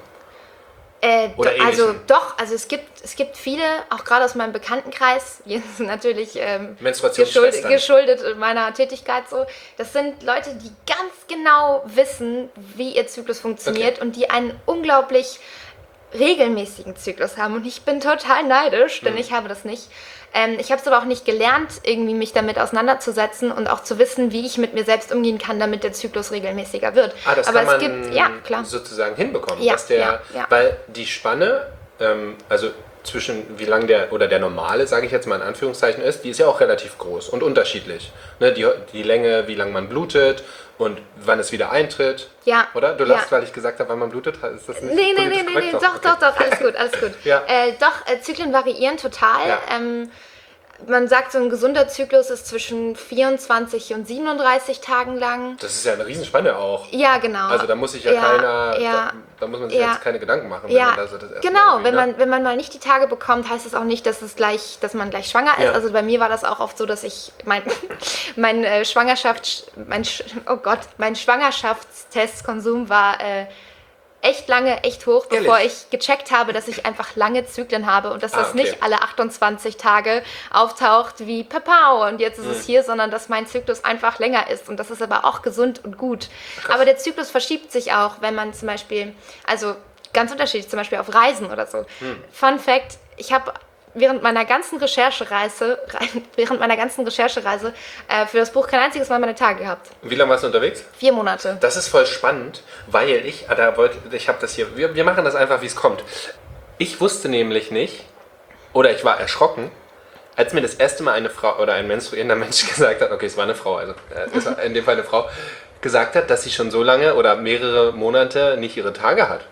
S2: Äh,
S1: Oder
S2: do, also
S1: ähnlichen.
S2: doch, also es gibt, es gibt viele, auch gerade aus meinem Bekanntenkreis, jetzt natürlich ähm,
S1: Menstruationsschwestern.
S2: geschuldet, geschuldet meiner Tätigkeit so, das sind Leute, die ganz genau wissen, wie ihr Zyklus funktioniert
S1: Okay.
S2: und die einen unglaublich regelmäßigen Zyklus haben und ich bin total neidisch, denn
S1: Mhm.
S2: ich habe das nicht. Ähm, ich habe es aber auch nicht gelernt, irgendwie mich damit auseinanderzusetzen und auch zu wissen, wie ich mit mir selbst umgehen kann, damit der Zyklus regelmäßiger wird.
S1: Ah, das
S2: aber
S1: kann man
S2: es gibt, ja, klar.
S1: sozusagen hinbekommen.
S2: Ja,
S1: dass der,
S2: ja, ja.
S1: Weil die Spanne, ähm, also zwischen wie lang der, oder der normale, sage ich jetzt mal in Anführungszeichen ist, die ist ja auch relativ groß und unterschiedlich. Ne, die, die Länge, wie lange man blutet und wann es wieder eintritt.
S2: Ja.
S1: Oder? Du
S2: Ja.
S1: lachst, weil ich gesagt habe, wann man blutet. Ist das nicht
S2: Nee, nee, nee,
S1: politisch
S2: nee,
S1: korrekt?
S2: nee, doch, doch, doch, alles gut, alles gut.
S1: Ja.
S2: Äh, doch, äh, Zyklen variieren total.
S1: Ja.
S2: Ähm, man sagt, so ein gesunder Zyklus ist zwischen vierundzwanzig und siebenunddreißig Tagen lang.
S1: Das ist ja eine Riesenspanne auch.
S2: Ja, genau.
S1: Also da muss sich ja,
S2: Ja,
S1: keiner,
S2: ja.
S1: Da, da muss man sich
S2: Ja.
S1: jetzt keine Gedanken machen, wenn
S2: Ja,
S1: man da so das erste Mal
S2: genau.
S1: irgendwie,
S2: Wenn
S1: ne?
S2: man, wenn man mal nicht die Tage bekommt, heißt es auch nicht, dass es gleich, dass man gleich schwanger ist.
S1: Ja.
S2: Also bei mir war das auch oft so, dass ich mein, mein äh, Schwangerschafts, mein, Sch- oh Gott, mein Schwangerschaftstestkonsum war äh, echt lange, echt hoch,
S1: Ehrlich?
S2: bevor ich gecheckt habe, dass ich einfach lange Zyklen habe und dass
S1: Ah,
S2: das
S1: okay.
S2: nicht alle achtundzwanzig Tage auftaucht wie Papau und jetzt ist
S1: Hm.
S2: es hier, sondern dass mein Zyklus einfach länger ist und das ist aber auch gesund und gut. Aber der Zyklus verschiebt sich auch, wenn man zum Beispiel, also ganz unterschiedlich, zum Beispiel auf Reisen oder so. Hm. Fun Fact, ich habe während meiner ganzen Recherchereise, während meiner ganzen Recherchereise äh, für das Buch kein einziges Mal meine Tage gehabt.
S1: Wie lange warst du unterwegs?
S2: Vier Monate.
S1: Das ist voll spannend, weil ich, da wollte, ich habe das hier, wir, wir machen das einfach, wie es kommt. Ich wusste nämlich nicht, oder ich war erschrocken, als mir das erste Mal eine Frau oder ein menstruierender Mensch gesagt hat, okay, es war eine Frau, also äh, es war in dem Fall eine Frau, gesagt hat, dass sie schon so lange oder mehrere Monate nicht ihre Tage hat.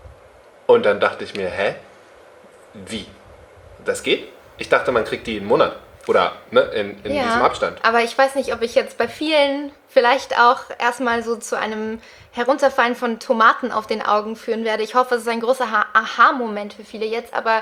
S1: Und dann dachte ich mir, hä? Wie? Das geht? Ich dachte, man kriegt die einen Monat oder ne, in, in
S2: ja,
S1: diesem Abstand.
S2: Aber ich weiß nicht, ob ich jetzt bei vielen vielleicht auch erstmal so zu einem Herunterfallen von Tomaten auf den Augen führen werde. Ich hoffe, es ist ein großer Aha-Moment für viele jetzt, aber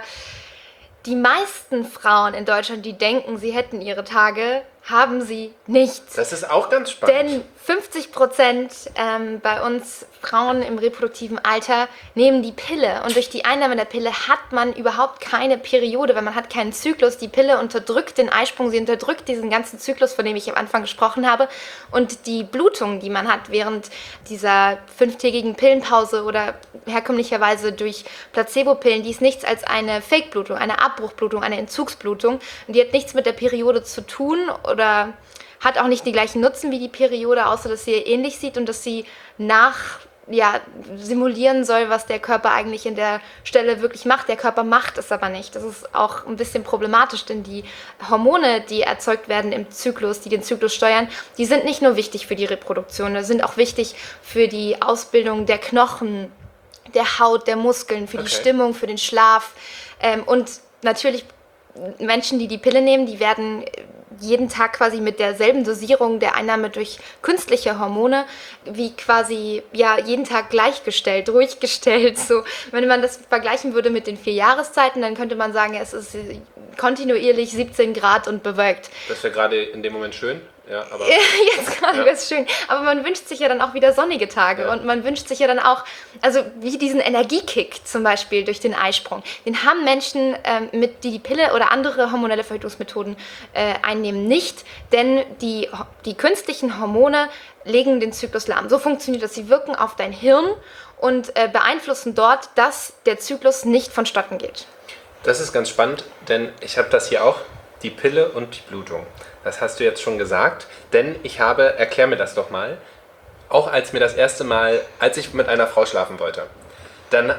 S2: die meisten Frauen in Deutschland, die denken, sie hätten ihre Tage, haben sie nicht.
S1: Das ist auch ganz spannend.
S2: Denn fünfzig Prozent ähm, bei uns Frauen im reproduktiven Alter nehmen die Pille. Und durch die Einnahme der Pille hat man überhaupt keine Periode, weil man hat keinen Zyklus. Die Pille unterdrückt den Eisprung, sie unterdrückt diesen ganzen Zyklus, von dem ich am Anfang gesprochen habe. Und die Blutung, die man hat während dieser fünftägigen Pillenpause oder herkömmlicherweise durch Placebo-Pillen, die ist nichts als eine Fake-Blutung, eine Abbruchblutung, eine Entzugsblutung. Und die hat nichts mit der Periode zu tun oder hat auch nicht den gleichen Nutzen wie die Periode, außer dass sie ähnlich sieht und dass sie nach, ja, simulieren soll, was der Körper eigentlich in der Stelle wirklich macht. Der Körper macht es aber nicht. Das ist auch ein bisschen problematisch, denn die Hormone, die erzeugt werden im Zyklus, die den Zyklus steuern, die sind nicht nur wichtig für die Reproduktion, die sind auch wichtig für die Ausbildung der Knochen, der Haut, der Muskeln, für
S1: okay.
S2: die Stimmung, für den Schlaf. Ähm, und natürlich Menschen, die die Pille nehmen, die werden jeden Tag quasi mit derselben Dosierung der Einnahme durch künstliche Hormone wie quasi ja jeden Tag gleichgestellt, ruhig gestellt. So, wenn man das vergleichen würde mit den vier Jahreszeiten, dann könnte man sagen, es ist kontinuierlich siebzehn Grad und bewölkt.
S1: Das wäre gerade in dem Moment schön. Ja, aber
S2: jetzt gerade
S1: ja.
S2: wäre es schön. Aber man wünscht sich ja dann auch wieder sonnige Tage.
S1: Ja.
S2: Und man wünscht sich ja dann auch, also wie diesen Energiekick zum Beispiel durch den Eisprung. Den haben Menschen, ähm, mit, die die Pille oder andere hormonelle Verhütungsmethoden äh, einnehmen, nicht. Denn die, die künstlichen Hormone legen den Zyklus lahm. So funktioniert das. Sie wirken auf dein Hirn und äh, beeinflussen dort, dass der Zyklus nicht vonstatten geht.
S1: Das ist ganz spannend, denn ich habe das hier auch, die Pille und die Blutung. Das hast du jetzt schon gesagt, denn ich habe, erklär mir das doch mal, auch als mir das erste Mal, als ich mit einer Frau schlafen wollte, dann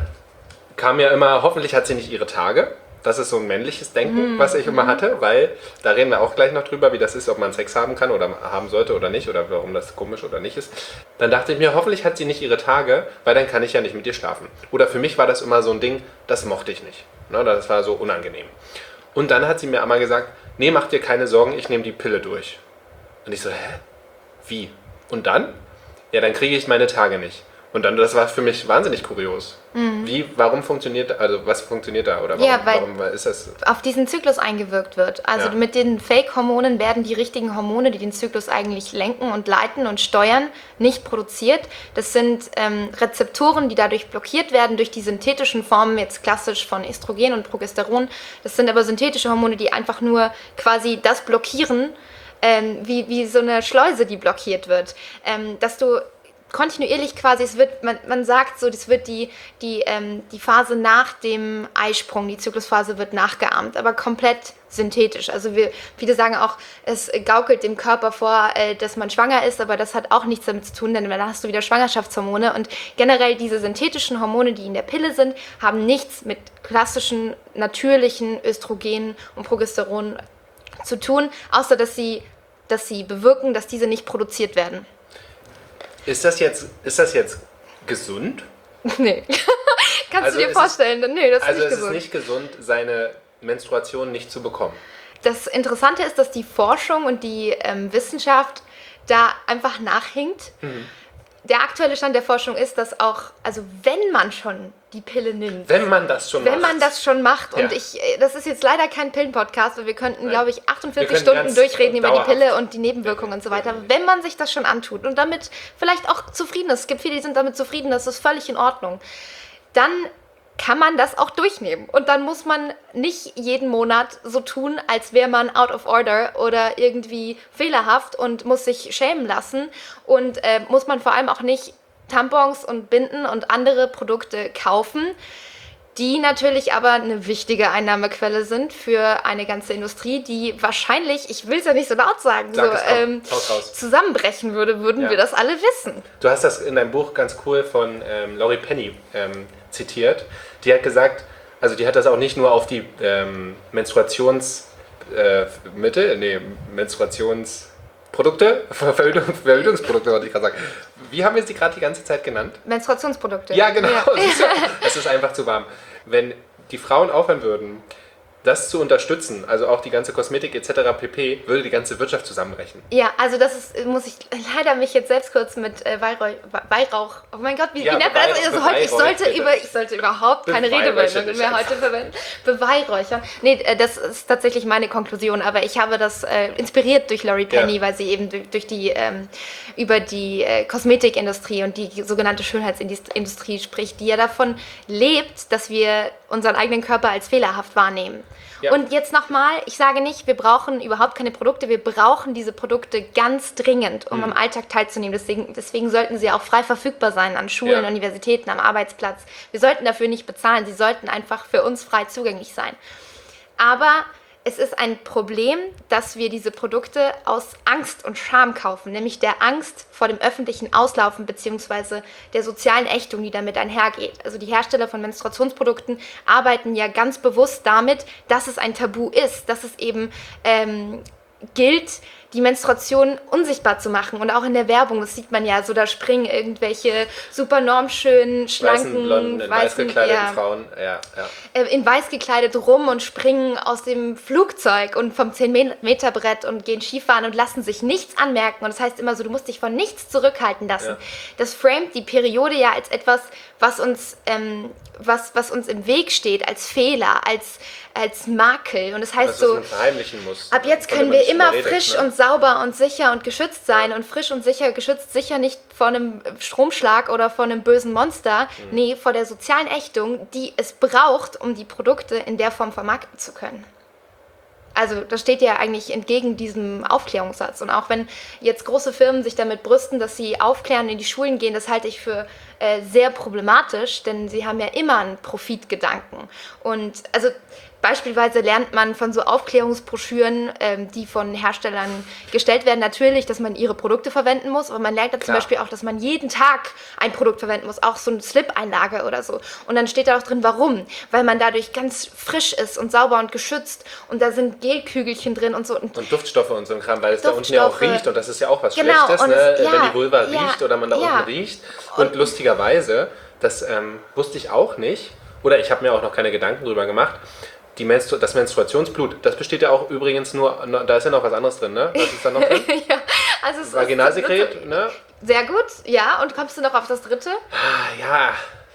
S1: kam ja immer, hoffentlich hat sie nicht ihre Tage. Das ist so ein männliches Denken, mm. was ich immer hatte, weil, da reden wir auch gleich noch drüber, wie das ist, ob man Sex haben kann oder haben sollte oder nicht oder warum das komisch oder nicht ist. Dann dachte ich mir, hoffentlich hat sie nicht ihre Tage, weil dann kann ich ja nicht mit ihr schlafen. Oder für mich war das immer so ein Ding, das mochte ich nicht. Ne, das war so unangenehm. Und dann hat sie mir einmal gesagt, nee, mach dir keine Sorgen, ich nehme die Pille durch. Und ich so, hä? Wie? Und dann? Ja, dann kriege ich meine Tage nicht. Und dann, das war für mich wahnsinnig kurios. Mhm. Wie, warum funktioniert, also was funktioniert da? Oder warum,
S2: ja, weil
S1: warum ist das?
S2: Auf diesen Zyklus eingewirkt wird. Also ja. mit den Fake-Hormonen werden die richtigen Hormone, die den Zyklus eigentlich lenken und leiten und steuern, nicht produziert. Das sind ähm, Rezeptoren, die dadurch blockiert werden durch die synthetischen Formen, jetzt klassisch von Östrogen und Progesteron. Das sind aber synthetische Hormone, die einfach nur quasi das blockieren, ähm, wie, wie so eine Schleuse, die blockiert wird. Ähm, dass du kontinuierlich quasi, es wird, man, man sagt so, das wird die, die, ähm, die Phase nach dem Eisprung, die Zyklusphase wird nachgeahmt, aber komplett synthetisch. Also wir, viele sagen auch, es gaukelt dem Körper vor, äh, dass man schwanger ist, aber das hat auch nichts damit zu tun, denn dann hast du wieder Schwangerschaftshormone und generell diese synthetischen Hormone, die in der Pille sind, haben nichts mit klassischen, natürlichen Östrogen und Progesteron zu tun, außer dass sie, dass sie bewirken, dass diese nicht produziert werden.
S1: Ist das jetzt, ist das jetzt gesund?
S2: Nee. Kannst
S1: also
S2: du dir vorstellen? Es, nee, das ist
S1: also
S2: nicht
S1: es
S2: gesund.
S1: Also es ist nicht gesund, seine Menstruation nicht zu bekommen.
S2: Das Interessante ist, dass die Forschung und die ähm, Wissenschaft da einfach nachhinkt. Mhm. Der aktuelle Stand der Forschung ist, dass auch, also wenn man schon die Pille nimmt.
S1: Wenn man das schon
S2: wenn
S1: macht.
S2: Wenn man das schon macht.
S1: Ja.
S2: Und ich, das ist jetzt leider kein Pillen-Podcast, weil wir könnten, glaube ich, achtundvierzig
S1: Stunden
S2: Stunden durchreden über
S1: dauerhaft.
S2: die Pille und die Nebenwirkungen und so weiter. Wenn man sich das schon antut und damit vielleicht auch zufrieden ist, es gibt viele, die sind damit zufrieden, das ist völlig in Ordnung, dann kann man das auch durchnehmen. Und dann muss man nicht jeden Monat so tun, als wäre man out of order oder irgendwie fehlerhaft und muss sich schämen lassen. Und äh, muss man vor allem auch nicht Tampons und Binden und andere Produkte kaufen, die natürlich aber eine wichtige Einnahmequelle sind für eine ganze Industrie, die wahrscheinlich, ich will es ja nicht so laut sagen,
S1: Sag
S2: so,
S1: es
S2: ähm,
S1: raus, raus.
S2: zusammenbrechen würde, würden
S1: Ja.
S2: wir das alle wissen.
S1: Du hast das in deinem Buch ganz cool von ähm, Laurie Penny ähm, zitiert. Die hat gesagt, also die hat das auch nicht nur auf die ähm, Menstruationsmittel, äh, Mittel, nee, Menstruationsprodukte, Verhütung, Verhütungsprodukte, wollte ich gerade sagen. Wie haben wir sie gerade die ganze Zeit genannt?
S2: Menstruationsprodukte.
S1: Ja, genau.
S2: Ja.
S1: Es ist einfach zu warm. Wenn die Frauen aufhören würden, das zu unterstützen, also auch die ganze Kosmetik et cetera pp., würde die ganze Wirtschaft zusammenbrechen.
S2: Ja, also das ist, muss ich leider mich jetzt selbst kurz mit äh, Weihrauch, Weihrauch, oh mein Gott, wie,
S1: Ja,
S2: wie nennt man das?
S1: beweih-
S2: Also heute, ich, sollte
S1: beweihräuchern.
S2: über, ich sollte überhaupt keine
S1: Beweihräuchern
S2: Redewendungen
S1: dich
S2: mehr
S1: einfach.
S2: heute verwenden. Beweihräuchern. Nee, äh, das ist tatsächlich meine Konklusion, aber ich habe das äh, inspiriert durch Laurie Penny,
S1: Ja.
S2: weil sie eben durch, durch die, ähm, über die äh, Kosmetikindustrie und die sogenannte Schönheitsindustrie spricht, die ja davon lebt, dass wir unseren eigenen Körper als fehlerhaft wahrnehmen.
S1: Ja.
S2: Und jetzt nochmal, ich sage nicht, wir brauchen überhaupt keine Produkte, wir brauchen diese Produkte ganz dringend, um
S1: Mhm.
S2: am Alltag teilzunehmen. Deswegen, deswegen sollten sie auch frei verfügbar sein an Schulen,
S1: Ja.
S2: Universitäten, am Arbeitsplatz. Wir sollten dafür nicht bezahlen, sie sollten einfach für uns frei zugänglich sein. Aber es ist ein Problem, dass wir diese Produkte aus Angst und Scham kaufen, nämlich der Angst vor dem öffentlichen Auslaufen bzw. der sozialen Ächtung, die damit einhergeht. Also die Hersteller von Menstruationsprodukten arbeiten ja ganz bewusst damit, dass es ein Tabu ist, dass es eben ähm, gilt, die Menstruation unsichtbar zu machen. Und auch in der Werbung, das sieht man ja so, da springen irgendwelche super normschönen, schlanken,
S1: Weißen, blonden, in weiß
S2: weißen,
S1: gekleideten
S2: ja,
S1: Frauen. Ja, ja.
S2: äh, in weiß gekleidet rum und springen aus dem Flugzeug und vom zehn Meter Brett und gehen Skifahren und lassen sich nichts anmerken. Und das heißt immer so, du musst dich von nichts zurückhalten lassen.
S1: Ja.
S2: Das framet die Periode ja als etwas, was uns, ähm, was, was uns im Weg steht, als Fehler, als, als Makel. Und das heißt
S1: Dass
S2: so,
S1: man verheimlichen muss.
S2: ab jetzt
S1: Von
S2: können
S1: dem man
S2: wir
S1: nicht
S2: immer
S1: drüber redet,
S2: frisch
S1: ne?
S2: und sauber und sicher und geschützt sein. Und frisch und sicher geschützt sicher nicht vor einem Stromschlag oder vor einem bösen Monster.
S1: Mhm.
S2: Nee, vor der sozialen Ächtung, die es braucht, um die Produkte in der Form vermarkten zu können. Also das steht ja eigentlich entgegen diesem Aufklärungssatz. Und auch wenn jetzt große Firmen sich damit brüsten, dass sie aufklären, in die Schulen gehen, das halte ich für äh, sehr problematisch, denn sie haben ja immer einen Profitgedanken. Und also beispielsweise lernt man von so Aufklärungsbroschüren, ähm, die von Herstellern gestellt werden, natürlich, dass man ihre Produkte verwenden muss, aber man lernt da zum
S1: Klar.
S2: Beispiel auch, dass man jeden Tag ein Produkt verwenden muss, auch so eine Slip-Einlage oder so. Und dann steht da auch drin, warum? Weil man dadurch ganz frisch ist und sauber und geschützt und da sind Gelkügelchen drin und so. Und
S1: Und Duftstoffe und so ein Kram, weil es da unten ja auch
S2: Duftstoffe.
S1: riecht und das ist ja auch was
S2: Genau,
S1: Schlechtes,
S2: und
S1: ne?
S2: es- ja,
S1: wenn die Vulva
S2: ja,
S1: riecht oder man da
S2: ja.
S1: unten riecht. Und, lustigerweise, das ähm, wusste ich auch nicht, oder ich habe mir auch noch keine Gedanken drüber gemacht, die Menstru das Menstruationsblut, das besteht ja auch übrigens nur, da ist ja noch was anderes drin, ne? Was ist da noch drin?
S2: ja, also es ist
S1: Vaginalsekret, ne?
S2: sehr gut, ja. Und kommst du noch auf das dritte?
S1: Ah, ja.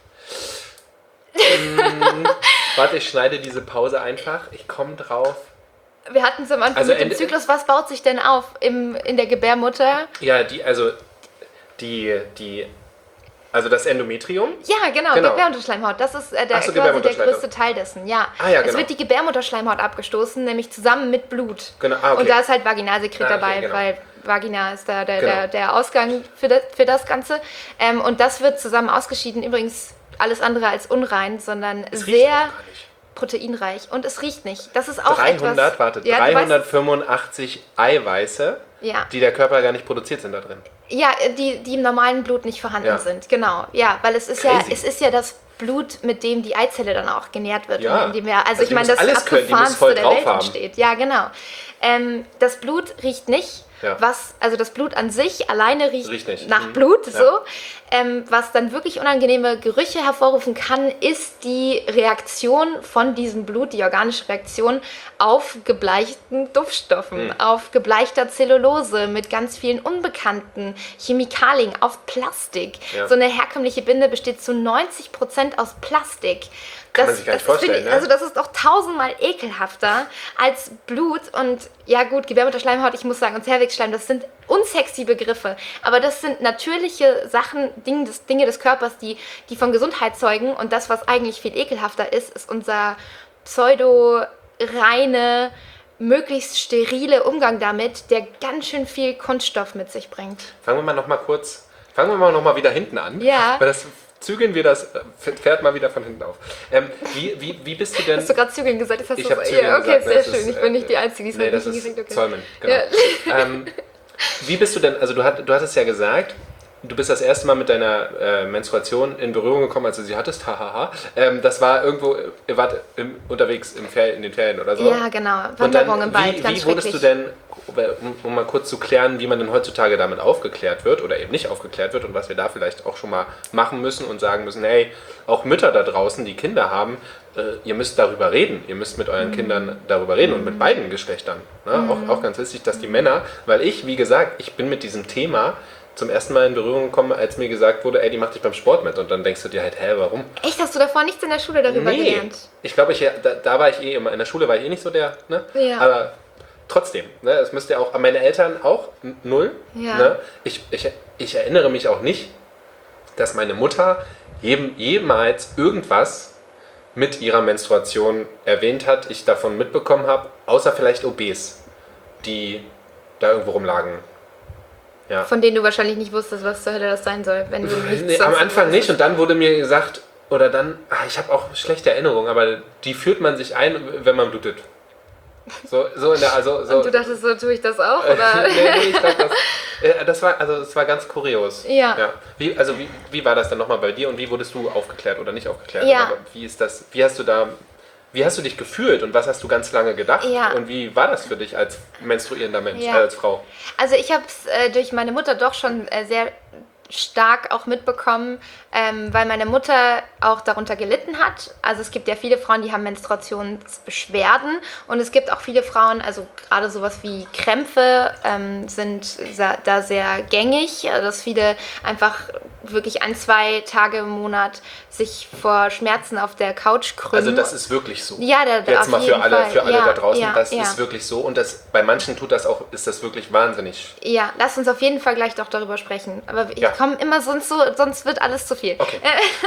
S1: hm, warte, ich schneide diese Pause einfach. Ich komme drauf.
S2: Wir hatten es am Anfang
S1: Also
S2: mit dem
S1: Ende-
S2: Zyklus. Was baut sich denn auf im, in der Gebärmutter?
S1: Ja, die, also die, die, also das Endometrium.
S2: Ja, genau,
S1: Genau.
S2: Gebärmutterschleimhaut. Das ist äh, der,
S1: Ach so,
S2: quasi der
S1: Gebärmutterschleimhaut.
S2: größte Teil dessen, ja.
S1: Ah, ja,
S2: Es
S1: genau.
S2: wird die Gebärmutterschleimhaut abgestoßen, nämlich zusammen mit Blut.
S1: Genau, ah, okay.
S2: Und da ist halt Vaginalsekret
S1: Ah, okay,
S2: dabei,
S1: genau.
S2: weil Vagina ist da der,
S1: Genau.
S2: der, der Ausgang für das, für das Ganze. Ähm, und das wird zusammen ausgeschieden. Übrigens alles andere als unrein, sondern
S1: Es riecht
S2: sehr
S1: auch gar nicht.
S2: proteinreich. Und es riecht nicht. Das ist auch
S1: dreihundert,
S2: etwas...
S1: warte,
S2: Ja, du weißt-
S1: dreihundertfünfundachtzig Eiweiße,
S2: Ja.
S1: die der Körper gar nicht produziert, sind da drin.
S2: Ja, die, die im normalen Blut nicht vorhanden
S1: Ja.
S2: sind, genau. Ja, weil es ist ja,
S1: Crazy.
S2: es ist ja das Blut, mit dem die Eizelle dann auch genährt wird.
S1: Ja.
S2: Und in dem wir, also,
S1: Also
S2: ich
S1: die
S2: meine,
S1: muss
S2: das
S1: alles können, die muss
S2: Abgefahrenste
S1: voll
S2: der
S1: drauf
S2: Welt
S1: haben.
S2: entsteht. Ja, genau. Ähm, das Blut riecht nicht.
S1: Ja.
S2: Was, also das Blut an sich alleine riecht,
S1: Riecht nicht.
S2: nach
S1: Mhm.
S2: Blut,
S1: Ja.
S2: so. Ähm, was dann wirklich unangenehme Gerüche hervorrufen kann, ist die Reaktion von diesem Blut, die organische Reaktion auf gebleichten Duftstoffen,
S1: Mhm.
S2: auf gebleichter Zellulose mit ganz vielen unbekannten Chemikalien, auf Plastik.
S1: Ja.
S2: So eine herkömmliche Binde besteht zu neunzig Prozent aus Plastik.
S1: Kann
S2: Das,
S1: man sich gar nicht
S2: das ist,
S1: vorstellen,
S2: finde ich,
S1: ne?
S2: Also das ist doch tausendmal ekelhafter als Blut und ja gut, Gebärmutterschleimhaut, ich muss sagen, und Zervixschleim, das sind unsexy Begriffe, aber das sind natürliche Sachen, Dinge des, Dinge des Körpers, die, die von Gesundheit zeugen und das, was eigentlich viel ekelhafter ist, ist unser pseudo-reine, möglichst sterile Umgang damit, der ganz schön viel Kunststoff mit sich bringt.
S1: Fangen wir mal noch mal kurz Fangen wir mal nochmal wieder hinten an.
S2: Ja.
S1: Weil das zügeln wir das Pferd mal wieder von hinten auf. Ähm, wie, wie, wie bist du denn...
S2: Hast du gerade zügeln gesagt? Das hast
S1: ich
S2: du
S1: habe zügeln
S2: ja, okay,
S1: gesagt.
S2: sehr
S1: Das
S2: schön.
S1: ist,
S2: Ich bin
S1: äh,
S2: nicht die Einzige, die es
S1: nee,
S2: halt
S1: das
S2: nicht
S1: ist
S2: hingekriegt, okay.
S1: Zollmann, genau.
S2: Ja.
S1: Ähm, wie bist du denn, also du, hat, du hattest ja gesagt, du bist das erste Mal mit deiner äh, Menstruation in Berührung gekommen, als du sie hattest, hahaha. Ähm, das war irgendwo, ihr wart im, unterwegs im Fer in den Ferien oder so?
S2: Ja, genau. Wanderung im Wald,
S1: wie,
S2: ganz
S1: Wie wurdest du denn, um, um mal kurz zu klären, wie man denn heutzutage damit aufgeklärt wird oder eben nicht aufgeklärt wird und was wir da vielleicht auch schon mal machen müssen und sagen müssen, hey, auch Mütter da draußen, die Kinder haben, äh, ihr müsst darüber reden, ihr müsst mit euren mhm. Kindern darüber reden mhm. und mit beiden Geschlechtern. Ne? Mhm. Auch, auch ganz wichtig, dass die Männer, weil ich, wie gesagt, ich bin mit diesem Thema zum ersten Mal in Berührung gekommen, als mir gesagt wurde, ey, die macht dich beim Sport mit. Und dann denkst du dir halt, hä, warum?
S2: Echt, hast du davor nichts in der Schule darüber
S1: nee.
S2: gelernt?
S1: Ich glaube, ich, da, da war ich eh immer, in der Schule war ich eh nicht so der, ne?
S2: Ja.
S1: Aber trotzdem, ne, es müsste ja auch, meine Eltern auch, n- null.
S2: Ja.
S1: Ne? Ich, ich, ich erinnere mich auch nicht, dass meine Mutter jedem, jemals irgendwas mit ihrer Menstruation erwähnt hat, ich davon mitbekommen habe, außer vielleicht O Bs, die da irgendwo rumlagen. Ja.
S2: Von denen du wahrscheinlich nicht wusstest, was zur Hölle das sein soll, wenn du nichts
S1: nee, am Anfang nicht und dann wurde mir gesagt, oder dann, ach, ich habe auch schlechte Erinnerungen, aber die führt man sich ein, wenn man blutet. So, so in der, also, so.
S2: Und du dachtest, so tue ich das auch, oder?
S1: nee, nee, ich dachte, das, äh, das war, also das war ganz kurios.
S2: Ja.
S1: ja. Wie, also wie, wie war das dann nochmal bei dir und wie wurdest du aufgeklärt oder nicht aufgeklärt?
S2: Ja.
S1: Oder wie ist das, wie hast du da, wie hast du dich gefühlt und was hast du ganz lange gedacht?
S2: Ja.
S1: Und wie war das für dich als menstruierender Mensch,
S2: Ja.
S1: äh, als Frau?
S2: Also ich habe es äh, durch meine Mutter doch schon äh, sehr stark auch mitbekommen, ähm, weil meine Mutter auch darunter gelitten hat. Also es gibt ja viele Frauen, die haben Menstruationsbeschwerden und es gibt auch viele Frauen, also gerade sowas wie Krämpfe ähm, sind sa- da sehr gängig, also dass viele einfach wirklich ein, zwei Tage im Monat sich vor Schmerzen auf der Couch krümmen.
S1: Also das ist wirklich so.
S2: Ja, da, da
S1: Jetzt
S2: auf
S1: mal für
S2: jeden
S1: alle,
S2: Fall.
S1: für alle
S2: ja,
S1: da draußen,
S2: ja,
S1: das
S2: ja.
S1: ist wirklich so und das, bei manchen tut das auch, ist das wirklich wahnsinnig.
S2: Ja, lass uns auf jeden Fall gleich doch darüber sprechen. Aber ich
S1: Ja.
S2: komme immer sonst so, sonst wird alles zu viel.
S1: Okay.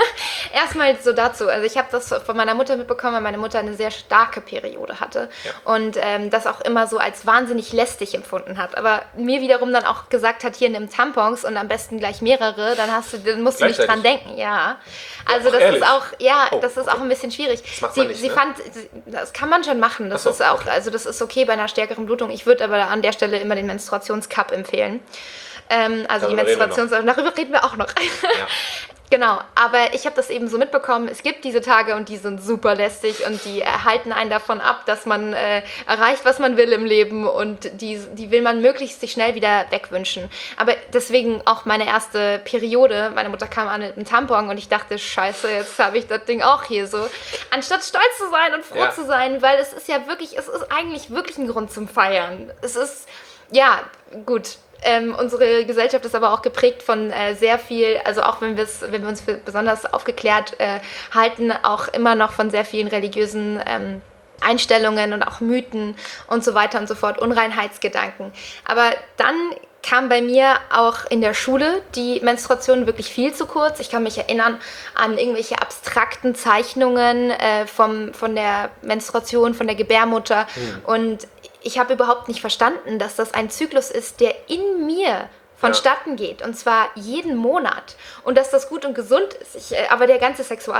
S2: Erstmal so dazu. Also ich habe das von meiner Mutter mitbekommen, weil meine Mutter eine sehr starke Periode hatte
S1: Ja.
S2: und ähm, das auch immer so als wahnsinnig lästig empfunden hat. Aber mir wiederum dann auch gesagt hat, hier nimm Tampons und am besten gleich mehrere, dann hast du, dann musst du nicht dran denken. Ja. Also
S1: Ach,
S2: das
S1: ehrlich?
S2: ist auch, ja,
S1: Oh,
S2: das ist
S1: okay.
S2: auch ein bisschen schwierig.
S1: Das macht
S2: sie
S1: man nicht,
S2: sie
S1: ne?
S2: fand, das kann man schon machen. Das
S1: Ach so,
S2: ist auch,
S1: okay.
S2: also das ist okay bei einer stärkeren Blutung. Ich würde aber an der Stelle immer den Menstruationscup empfehlen. Ähm, also
S1: Darüber
S2: die
S1: reden wir
S2: Menstruations... Darüber reden wir auch noch.
S1: Ja.
S2: Genau, aber ich habe das eben so mitbekommen, es gibt diese Tage und die sind super lästig und die halten einen davon ab, dass man äh, erreicht, was man will im Leben und die, die will man möglichst sich schnell wieder wegwünschen. Aber deswegen auch meine erste Periode, meine Mutter kam an mit einem Tampon und ich dachte, scheiße, jetzt habe ich das Ding auch hier so. Anstatt stolz zu sein und froh
S1: Ja.
S2: zu sein, weil es ist ja wirklich, es ist eigentlich wirklich ein Grund zum Feiern. Es ist, ja, gut. Ähm, unsere Gesellschaft ist aber auch geprägt von äh, sehr viel, also auch wenn, wenn wir uns für besonders aufgeklärt äh, halten, auch immer noch von sehr vielen religiösen ähm, Einstellungen und auch Mythen und so weiter und so fort, Unreinheitsgedanken. Aber dann kam bei mir auch in der Schule die Menstruation wirklich viel zu kurz. Ich kann mich erinnern an irgendwelche abstrakten Zeichnungen äh, vom, von der Menstruation, von der Gebärmutter. Mhm. Und ich habe überhaupt nicht verstanden, dass das ein Zyklus ist, der in mir vonstatten geht. Und zwar jeden Monat. Und dass das gut und gesund ist. Ich, äh, aber der ganze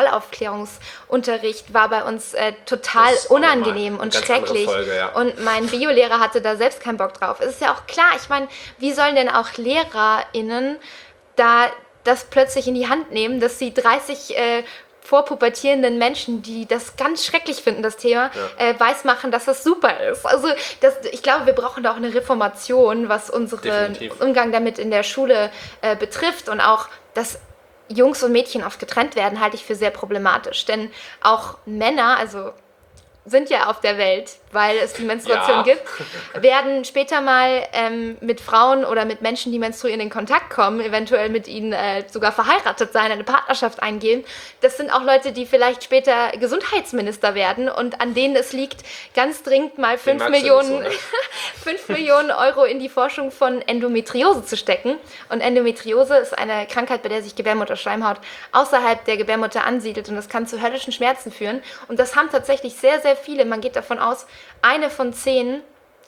S2: Sexualaufklärungsunterricht war bei uns äh, total unangenehm und schrecklich.
S1: Folge, ja.
S2: Und mein Biolehrer hatte da selbst keinen Bock drauf. Es ist ja auch klar, ich meine, wie sollen denn auch LehrerInnen da das plötzlich in die Hand nehmen, dass sie dreißig äh, vorpubertierenden Menschen, die das ganz schrecklich finden, das Thema, ja. äh, weismachen, dass das super ist. Also das, ich glaube, wir brauchen da auch eine Reformation, was unseren Umgang damit in der Schule äh, betrifft und auch, dass Jungs und Mädchen oft getrennt werden, halte ich für sehr problematisch. Denn auch Männer, also sind ja auf der Welt, weil es die Menstruation
S1: ja.
S2: gibt, werden später mal ähm, mit Frauen oder mit Menschen, die menstruieren, in Kontakt kommen, eventuell mit ihnen äh, sogar verheiratet sein, eine Partnerschaft eingehen. Das sind auch Leute, die vielleicht später Gesundheitsminister werden und an denen es liegt, ganz dringend mal fünf Millionen, so, ne? fünf Millionen Euro in die Forschung von Endometriose zu stecken. Und Endometriose ist eine Krankheit, bei der sich Gebärmutterschleimhaut außerhalb der Gebärmutter ansiedelt und das kann zu höllischen Schmerzen führen. Und das haben tatsächlich sehr, sehr viele, man geht davon aus, eine von zehn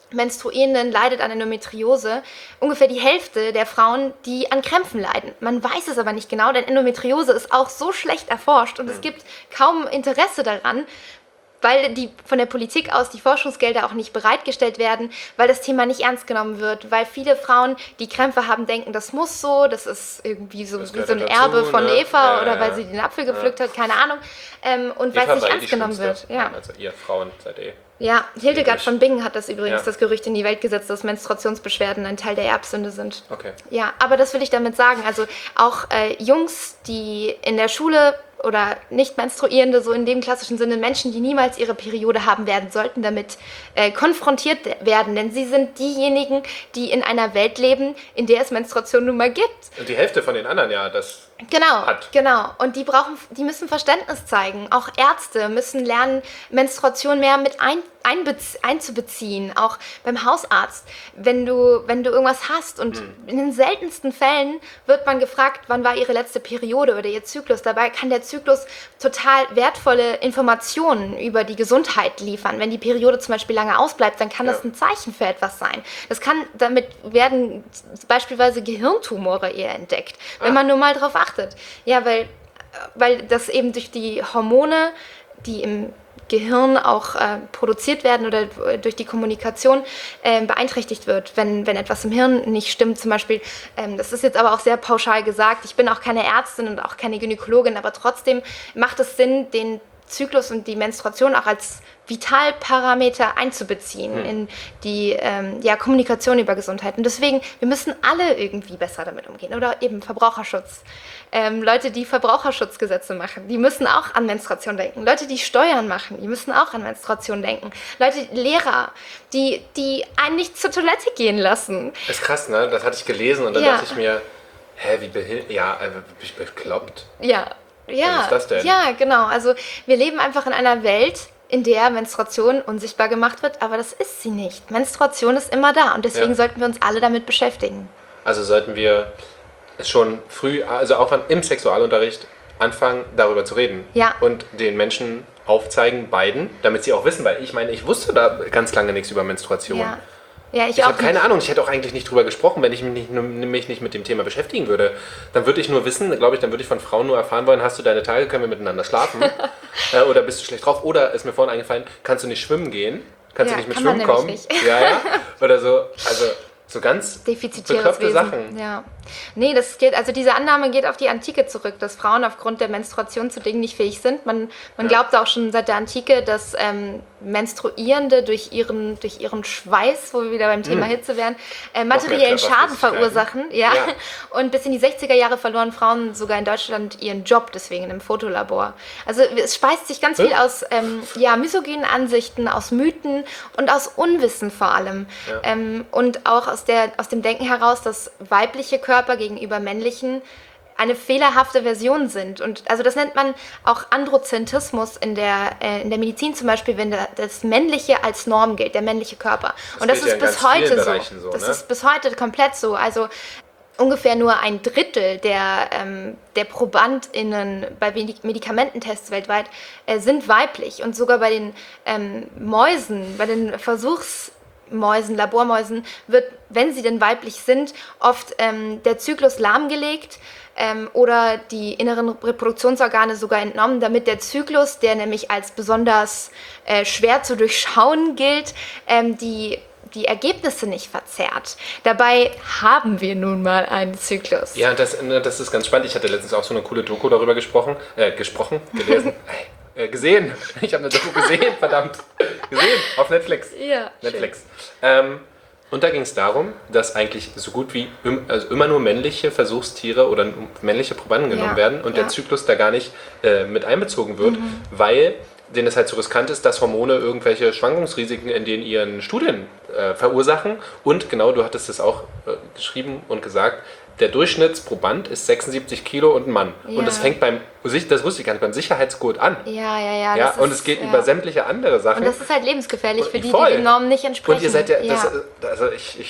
S2: Menstruierenden leidet an Endometriose, ungefähr die Hälfte der Frauen, die an Krämpfen leiden. Man weiß es aber nicht genau, denn Endometriose ist auch so schlecht erforscht und mhm. es gibt kaum Interesse daran, weil die von der Politik aus die Forschungsgelder auch nicht bereitgestellt werden, weil das Thema nicht ernst genommen wird, weil viele Frauen, die Krämpfe haben, denken, das muss so, das ist irgendwie so, wie so ein dazu, Erbe von ne? Eva ja, oder ja, weil sie den Apfel gepflückt ja. hat, keine Ahnung. Ähm, und weil es nicht ernst genommen wird. Ja.
S1: Also ihr Frauen seid eh.
S2: Ja, Hildegard von Bingen hat das übrigens, ja. das Gerücht in die Welt gesetzt, dass Menstruationsbeschwerden ein Teil der Erbsünde sind.
S1: Okay.
S2: Ja, aber das will ich damit sagen. Also auch äh, Jungs, die in der Schule oder nicht Menstruierende, so in dem klassischen Sinne Menschen, die niemals ihre Periode haben werden, sollten damit äh, konfrontiert werden. Denn sie sind diejenigen, die in einer Welt leben, in der es Menstruation nun mal gibt.
S1: Und die Hälfte von den anderen, ja, das
S2: genau,
S1: hat.
S2: Genau. Und die brauchen, die müssen Verständnis zeigen. Auch Ärzte müssen lernen, Menstruation mehr mit ein, einbez, einzubeziehen. Auch beim Hausarzt. Wenn du, wenn du irgendwas hast und hm. in den seltensten Fällen wird man gefragt, wann war ihre letzte Periode oder ihr Zyklus. Dabei kann der Zyklus total wertvolle Informationen über die Gesundheit liefern. Wenn die Periode zum Beispiel lange ausbleibt, dann kann ja. das ein Zeichen für etwas sein. Das kann, damit werden beispielsweise Gehirntumore eher entdeckt, ah. wenn man nur mal drauf achtet. Ja, weil, weil das eben durch die Hormone, die im Gehirn auch äh, produziert werden oder durch die Kommunikation äh, beeinträchtigt wird, wenn, wenn etwas im Hirn nicht stimmt. Zum Beispiel, ähm, das ist jetzt aber auch sehr pauschal gesagt, ich bin auch keine Ärztin und auch keine Gynäkologin, aber trotzdem macht es Sinn, den Zyklus und die Menstruation auch als Vitalparameter einzubeziehen hm. in die ähm, ja, Kommunikation über Gesundheit. Und deswegen, wir müssen alle irgendwie besser damit umgehen. Oder eben Verbraucherschutz. Ähm, Leute, die Verbraucherschutzgesetze machen, die müssen auch an Menstruation denken. Leute, die Steuern machen, die müssen auch an Menstruation denken. Leute, Lehrer, die, die einen nicht zur Toilette gehen lassen.
S1: Das ist krass, ne? Das hatte ich gelesen und dann ja. dachte ich mir, hä, wie behindert, ja, äh, bin ich bekloppt.
S2: Ja, ja.
S1: Was ist das denn?
S2: Ja, genau. Also wir leben einfach in einer Welt, in der Menstruation unsichtbar gemacht wird, aber das ist sie nicht. Menstruation ist immer da und deswegen ja. sollten wir uns alle damit beschäftigen.
S1: Also sollten wir schon früh, also auch im Sexualunterricht, anfangen, darüber zu reden.
S2: Ja.
S1: Und den Menschen aufzeigen, beiden, damit sie auch wissen, weil ich meine, ich wusste da ganz lange nichts über Menstruation.
S2: Ja. Ja, ich
S1: ich
S2: habe
S1: keine Ahnung, ich hätte auch eigentlich nicht drüber gesprochen, wenn ich mich nicht, mich nicht mit dem Thema beschäftigen würde. Dann würde ich nur wissen, glaube ich, dann würde ich von Frauen nur erfahren wollen, hast du deine Tage, können wir miteinander schlafen? äh, oder bist du schlecht drauf? Oder ist mir vorhin eingefallen, kannst du nicht schwimmen gehen? Kannst
S2: ja,
S1: du nicht mit
S2: kann
S1: Schwimmen
S2: man
S1: kommen?
S2: Nicht.
S1: Ja, ja. Oder so, also so ganz
S2: defizitäres Wesen.
S1: Sachen.
S2: Ja. Nee, das geht, also diese Annahme geht auf die Antike zurück, dass Frauen aufgrund der Menstruation zu Dingen nicht fähig sind. Man, man ja. glaubt auch schon seit der Antike, dass ähm, Menstruierende durch ihren, durch ihren Schweiß, wo wir wieder beim Thema hm. Hitze wären, äh, materiellen Schaden verursachen. Ja. ja. Und bis in die sechziger Jahre verloren Frauen sogar in Deutschland ihren Job, deswegen im Fotolabor. Also es speist sich ganz hm? viel aus ähm, ja, misogynen Ansichten, aus Mythen und aus Unwissen vor allem. Ja. Ähm, und auch aus, der, aus dem Denken heraus, dass weibliche Körper gegenüber männlichen eine fehlerhafte Version sind. Und also das nennt man auch Androzentrismus in der, äh, in der Medizin zum Beispiel, wenn der, das Männliche als Norm gilt, der männliche Körper. Das und das ist ja bis heute so. so. Das ne? ist bis heute komplett so. Also ungefähr nur ein Drittel der, ähm, der ProbandInnen bei Medikamententests weltweit äh, sind weiblich. Und sogar bei den ähm, Mäusen, bei den Versuchs Mäusen, Labormäusen, wird, wenn sie denn weiblich sind, oft ähm, der Zyklus lahmgelegt ähm, oder die inneren Reproduktionsorgane sogar entnommen, damit der Zyklus, der nämlich als besonders äh, schwer zu durchschauen gilt, ähm, die, die Ergebnisse nicht verzerrt. Dabei haben wir nun mal einen Zyklus.
S1: Ja, das, das ist ganz spannend. Ich hatte letztens auch so eine coole Doku darüber gesprochen, äh, gesprochen, gelesen. Gesehen. Ich habe eine Doku gesehen, verdammt. Gesehen, auf Netflix.
S2: Ja,
S1: Netflix. Ähm, und da ging es darum, dass eigentlich so gut wie im, also immer nur männliche Versuchstiere oder männliche Probanden genommen
S2: ja,
S1: werden und ja. der Zyklus da gar nicht äh, mit einbezogen wird, mhm. weil denen es halt so riskant ist, dass Hormone irgendwelche Schwankungsrisiken in den ihren Studien äh, verursachen. Und genau, du hattest es auch äh, geschrieben und gesagt, der Durchschnittsproband ist sechsundsiebzig Kilo und ein Mann. Ja. Und das fängt beim, das wusste ich gar nicht, beim Sicherheitsgurt an.
S2: Ja, ja, ja.
S1: ja und ist, es geht ja. über sämtliche andere Sachen.
S2: Und das ist halt lebensgefährlich
S1: und
S2: für die,
S1: voll.
S2: die den Normen nicht entsprechen.
S1: Und ihr seid ja,
S2: ja.
S1: Das, also ich, ich,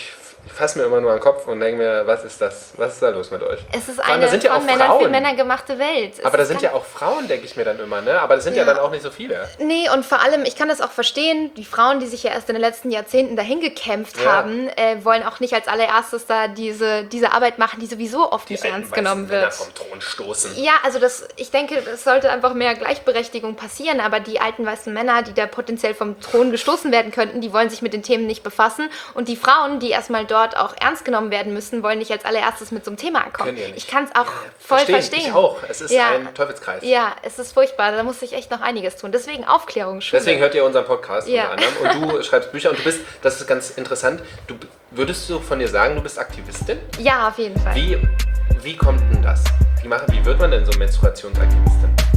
S1: Ich fasse mir immer nur an den Kopf und denke mir, was ist das? Was ist da los mit euch?
S2: Es ist
S1: Vor allem,
S2: eine
S1: da sind ja
S2: von
S1: auch
S2: Männern
S1: Frauen.
S2: für Männer gemachte Welt. Es
S1: Aber da
S2: ist
S1: sind
S2: ganz-
S1: ja auch Frauen, denke ich mir dann immer, ne? Aber das sind ja,
S2: Ja.
S1: dann auch nicht so viele.
S2: Nee, und vor allem, ich kann das auch verstehen, die Frauen, die sich ja erst in den letzten Jahrzehnten dahin gekämpft
S1: Ja.
S2: haben, äh, wollen auch nicht als allererstes da diese, diese Arbeit machen, die sowieso oft nicht
S1: alten
S2: ernst
S1: weißen
S2: genommen
S1: Männer
S2: wird.
S1: vom Thron stoßen.
S2: Ja, also das, ich denke, es sollte einfach mehr Gleichberechtigung passieren, aber die alten weißen Männer, die da potenziell vom Thron gestoßen werden könnten, die wollen sich mit den Themen nicht befassen und die Frauen, die erstmal dort auch ernst genommen werden müssen, wollen nicht als allererstes mit so einem Thema ankommen.
S1: Können ja nicht.
S2: Ich kann es auch voll
S1: Verstehen,
S2: verstehen.
S1: ich auch. Es ist
S2: Ja.
S1: ein Teufelskreis.
S2: Ja, es ist furchtbar, da muss ich echt noch einiges tun. Deswegen Aufklärung, Schule.
S1: Deswegen hört ihr unseren Podcast
S2: Ja.
S1: unter anderem. Und du schreibst Bücher und du bist, das ist ganz interessant, du würdest du von dir sagen, du bist Aktivistin?
S2: Ja, auf jeden Fall.
S1: Wie, wie kommt denn das? Wie, machen, wie wird man denn so Menstruationsaktivistin?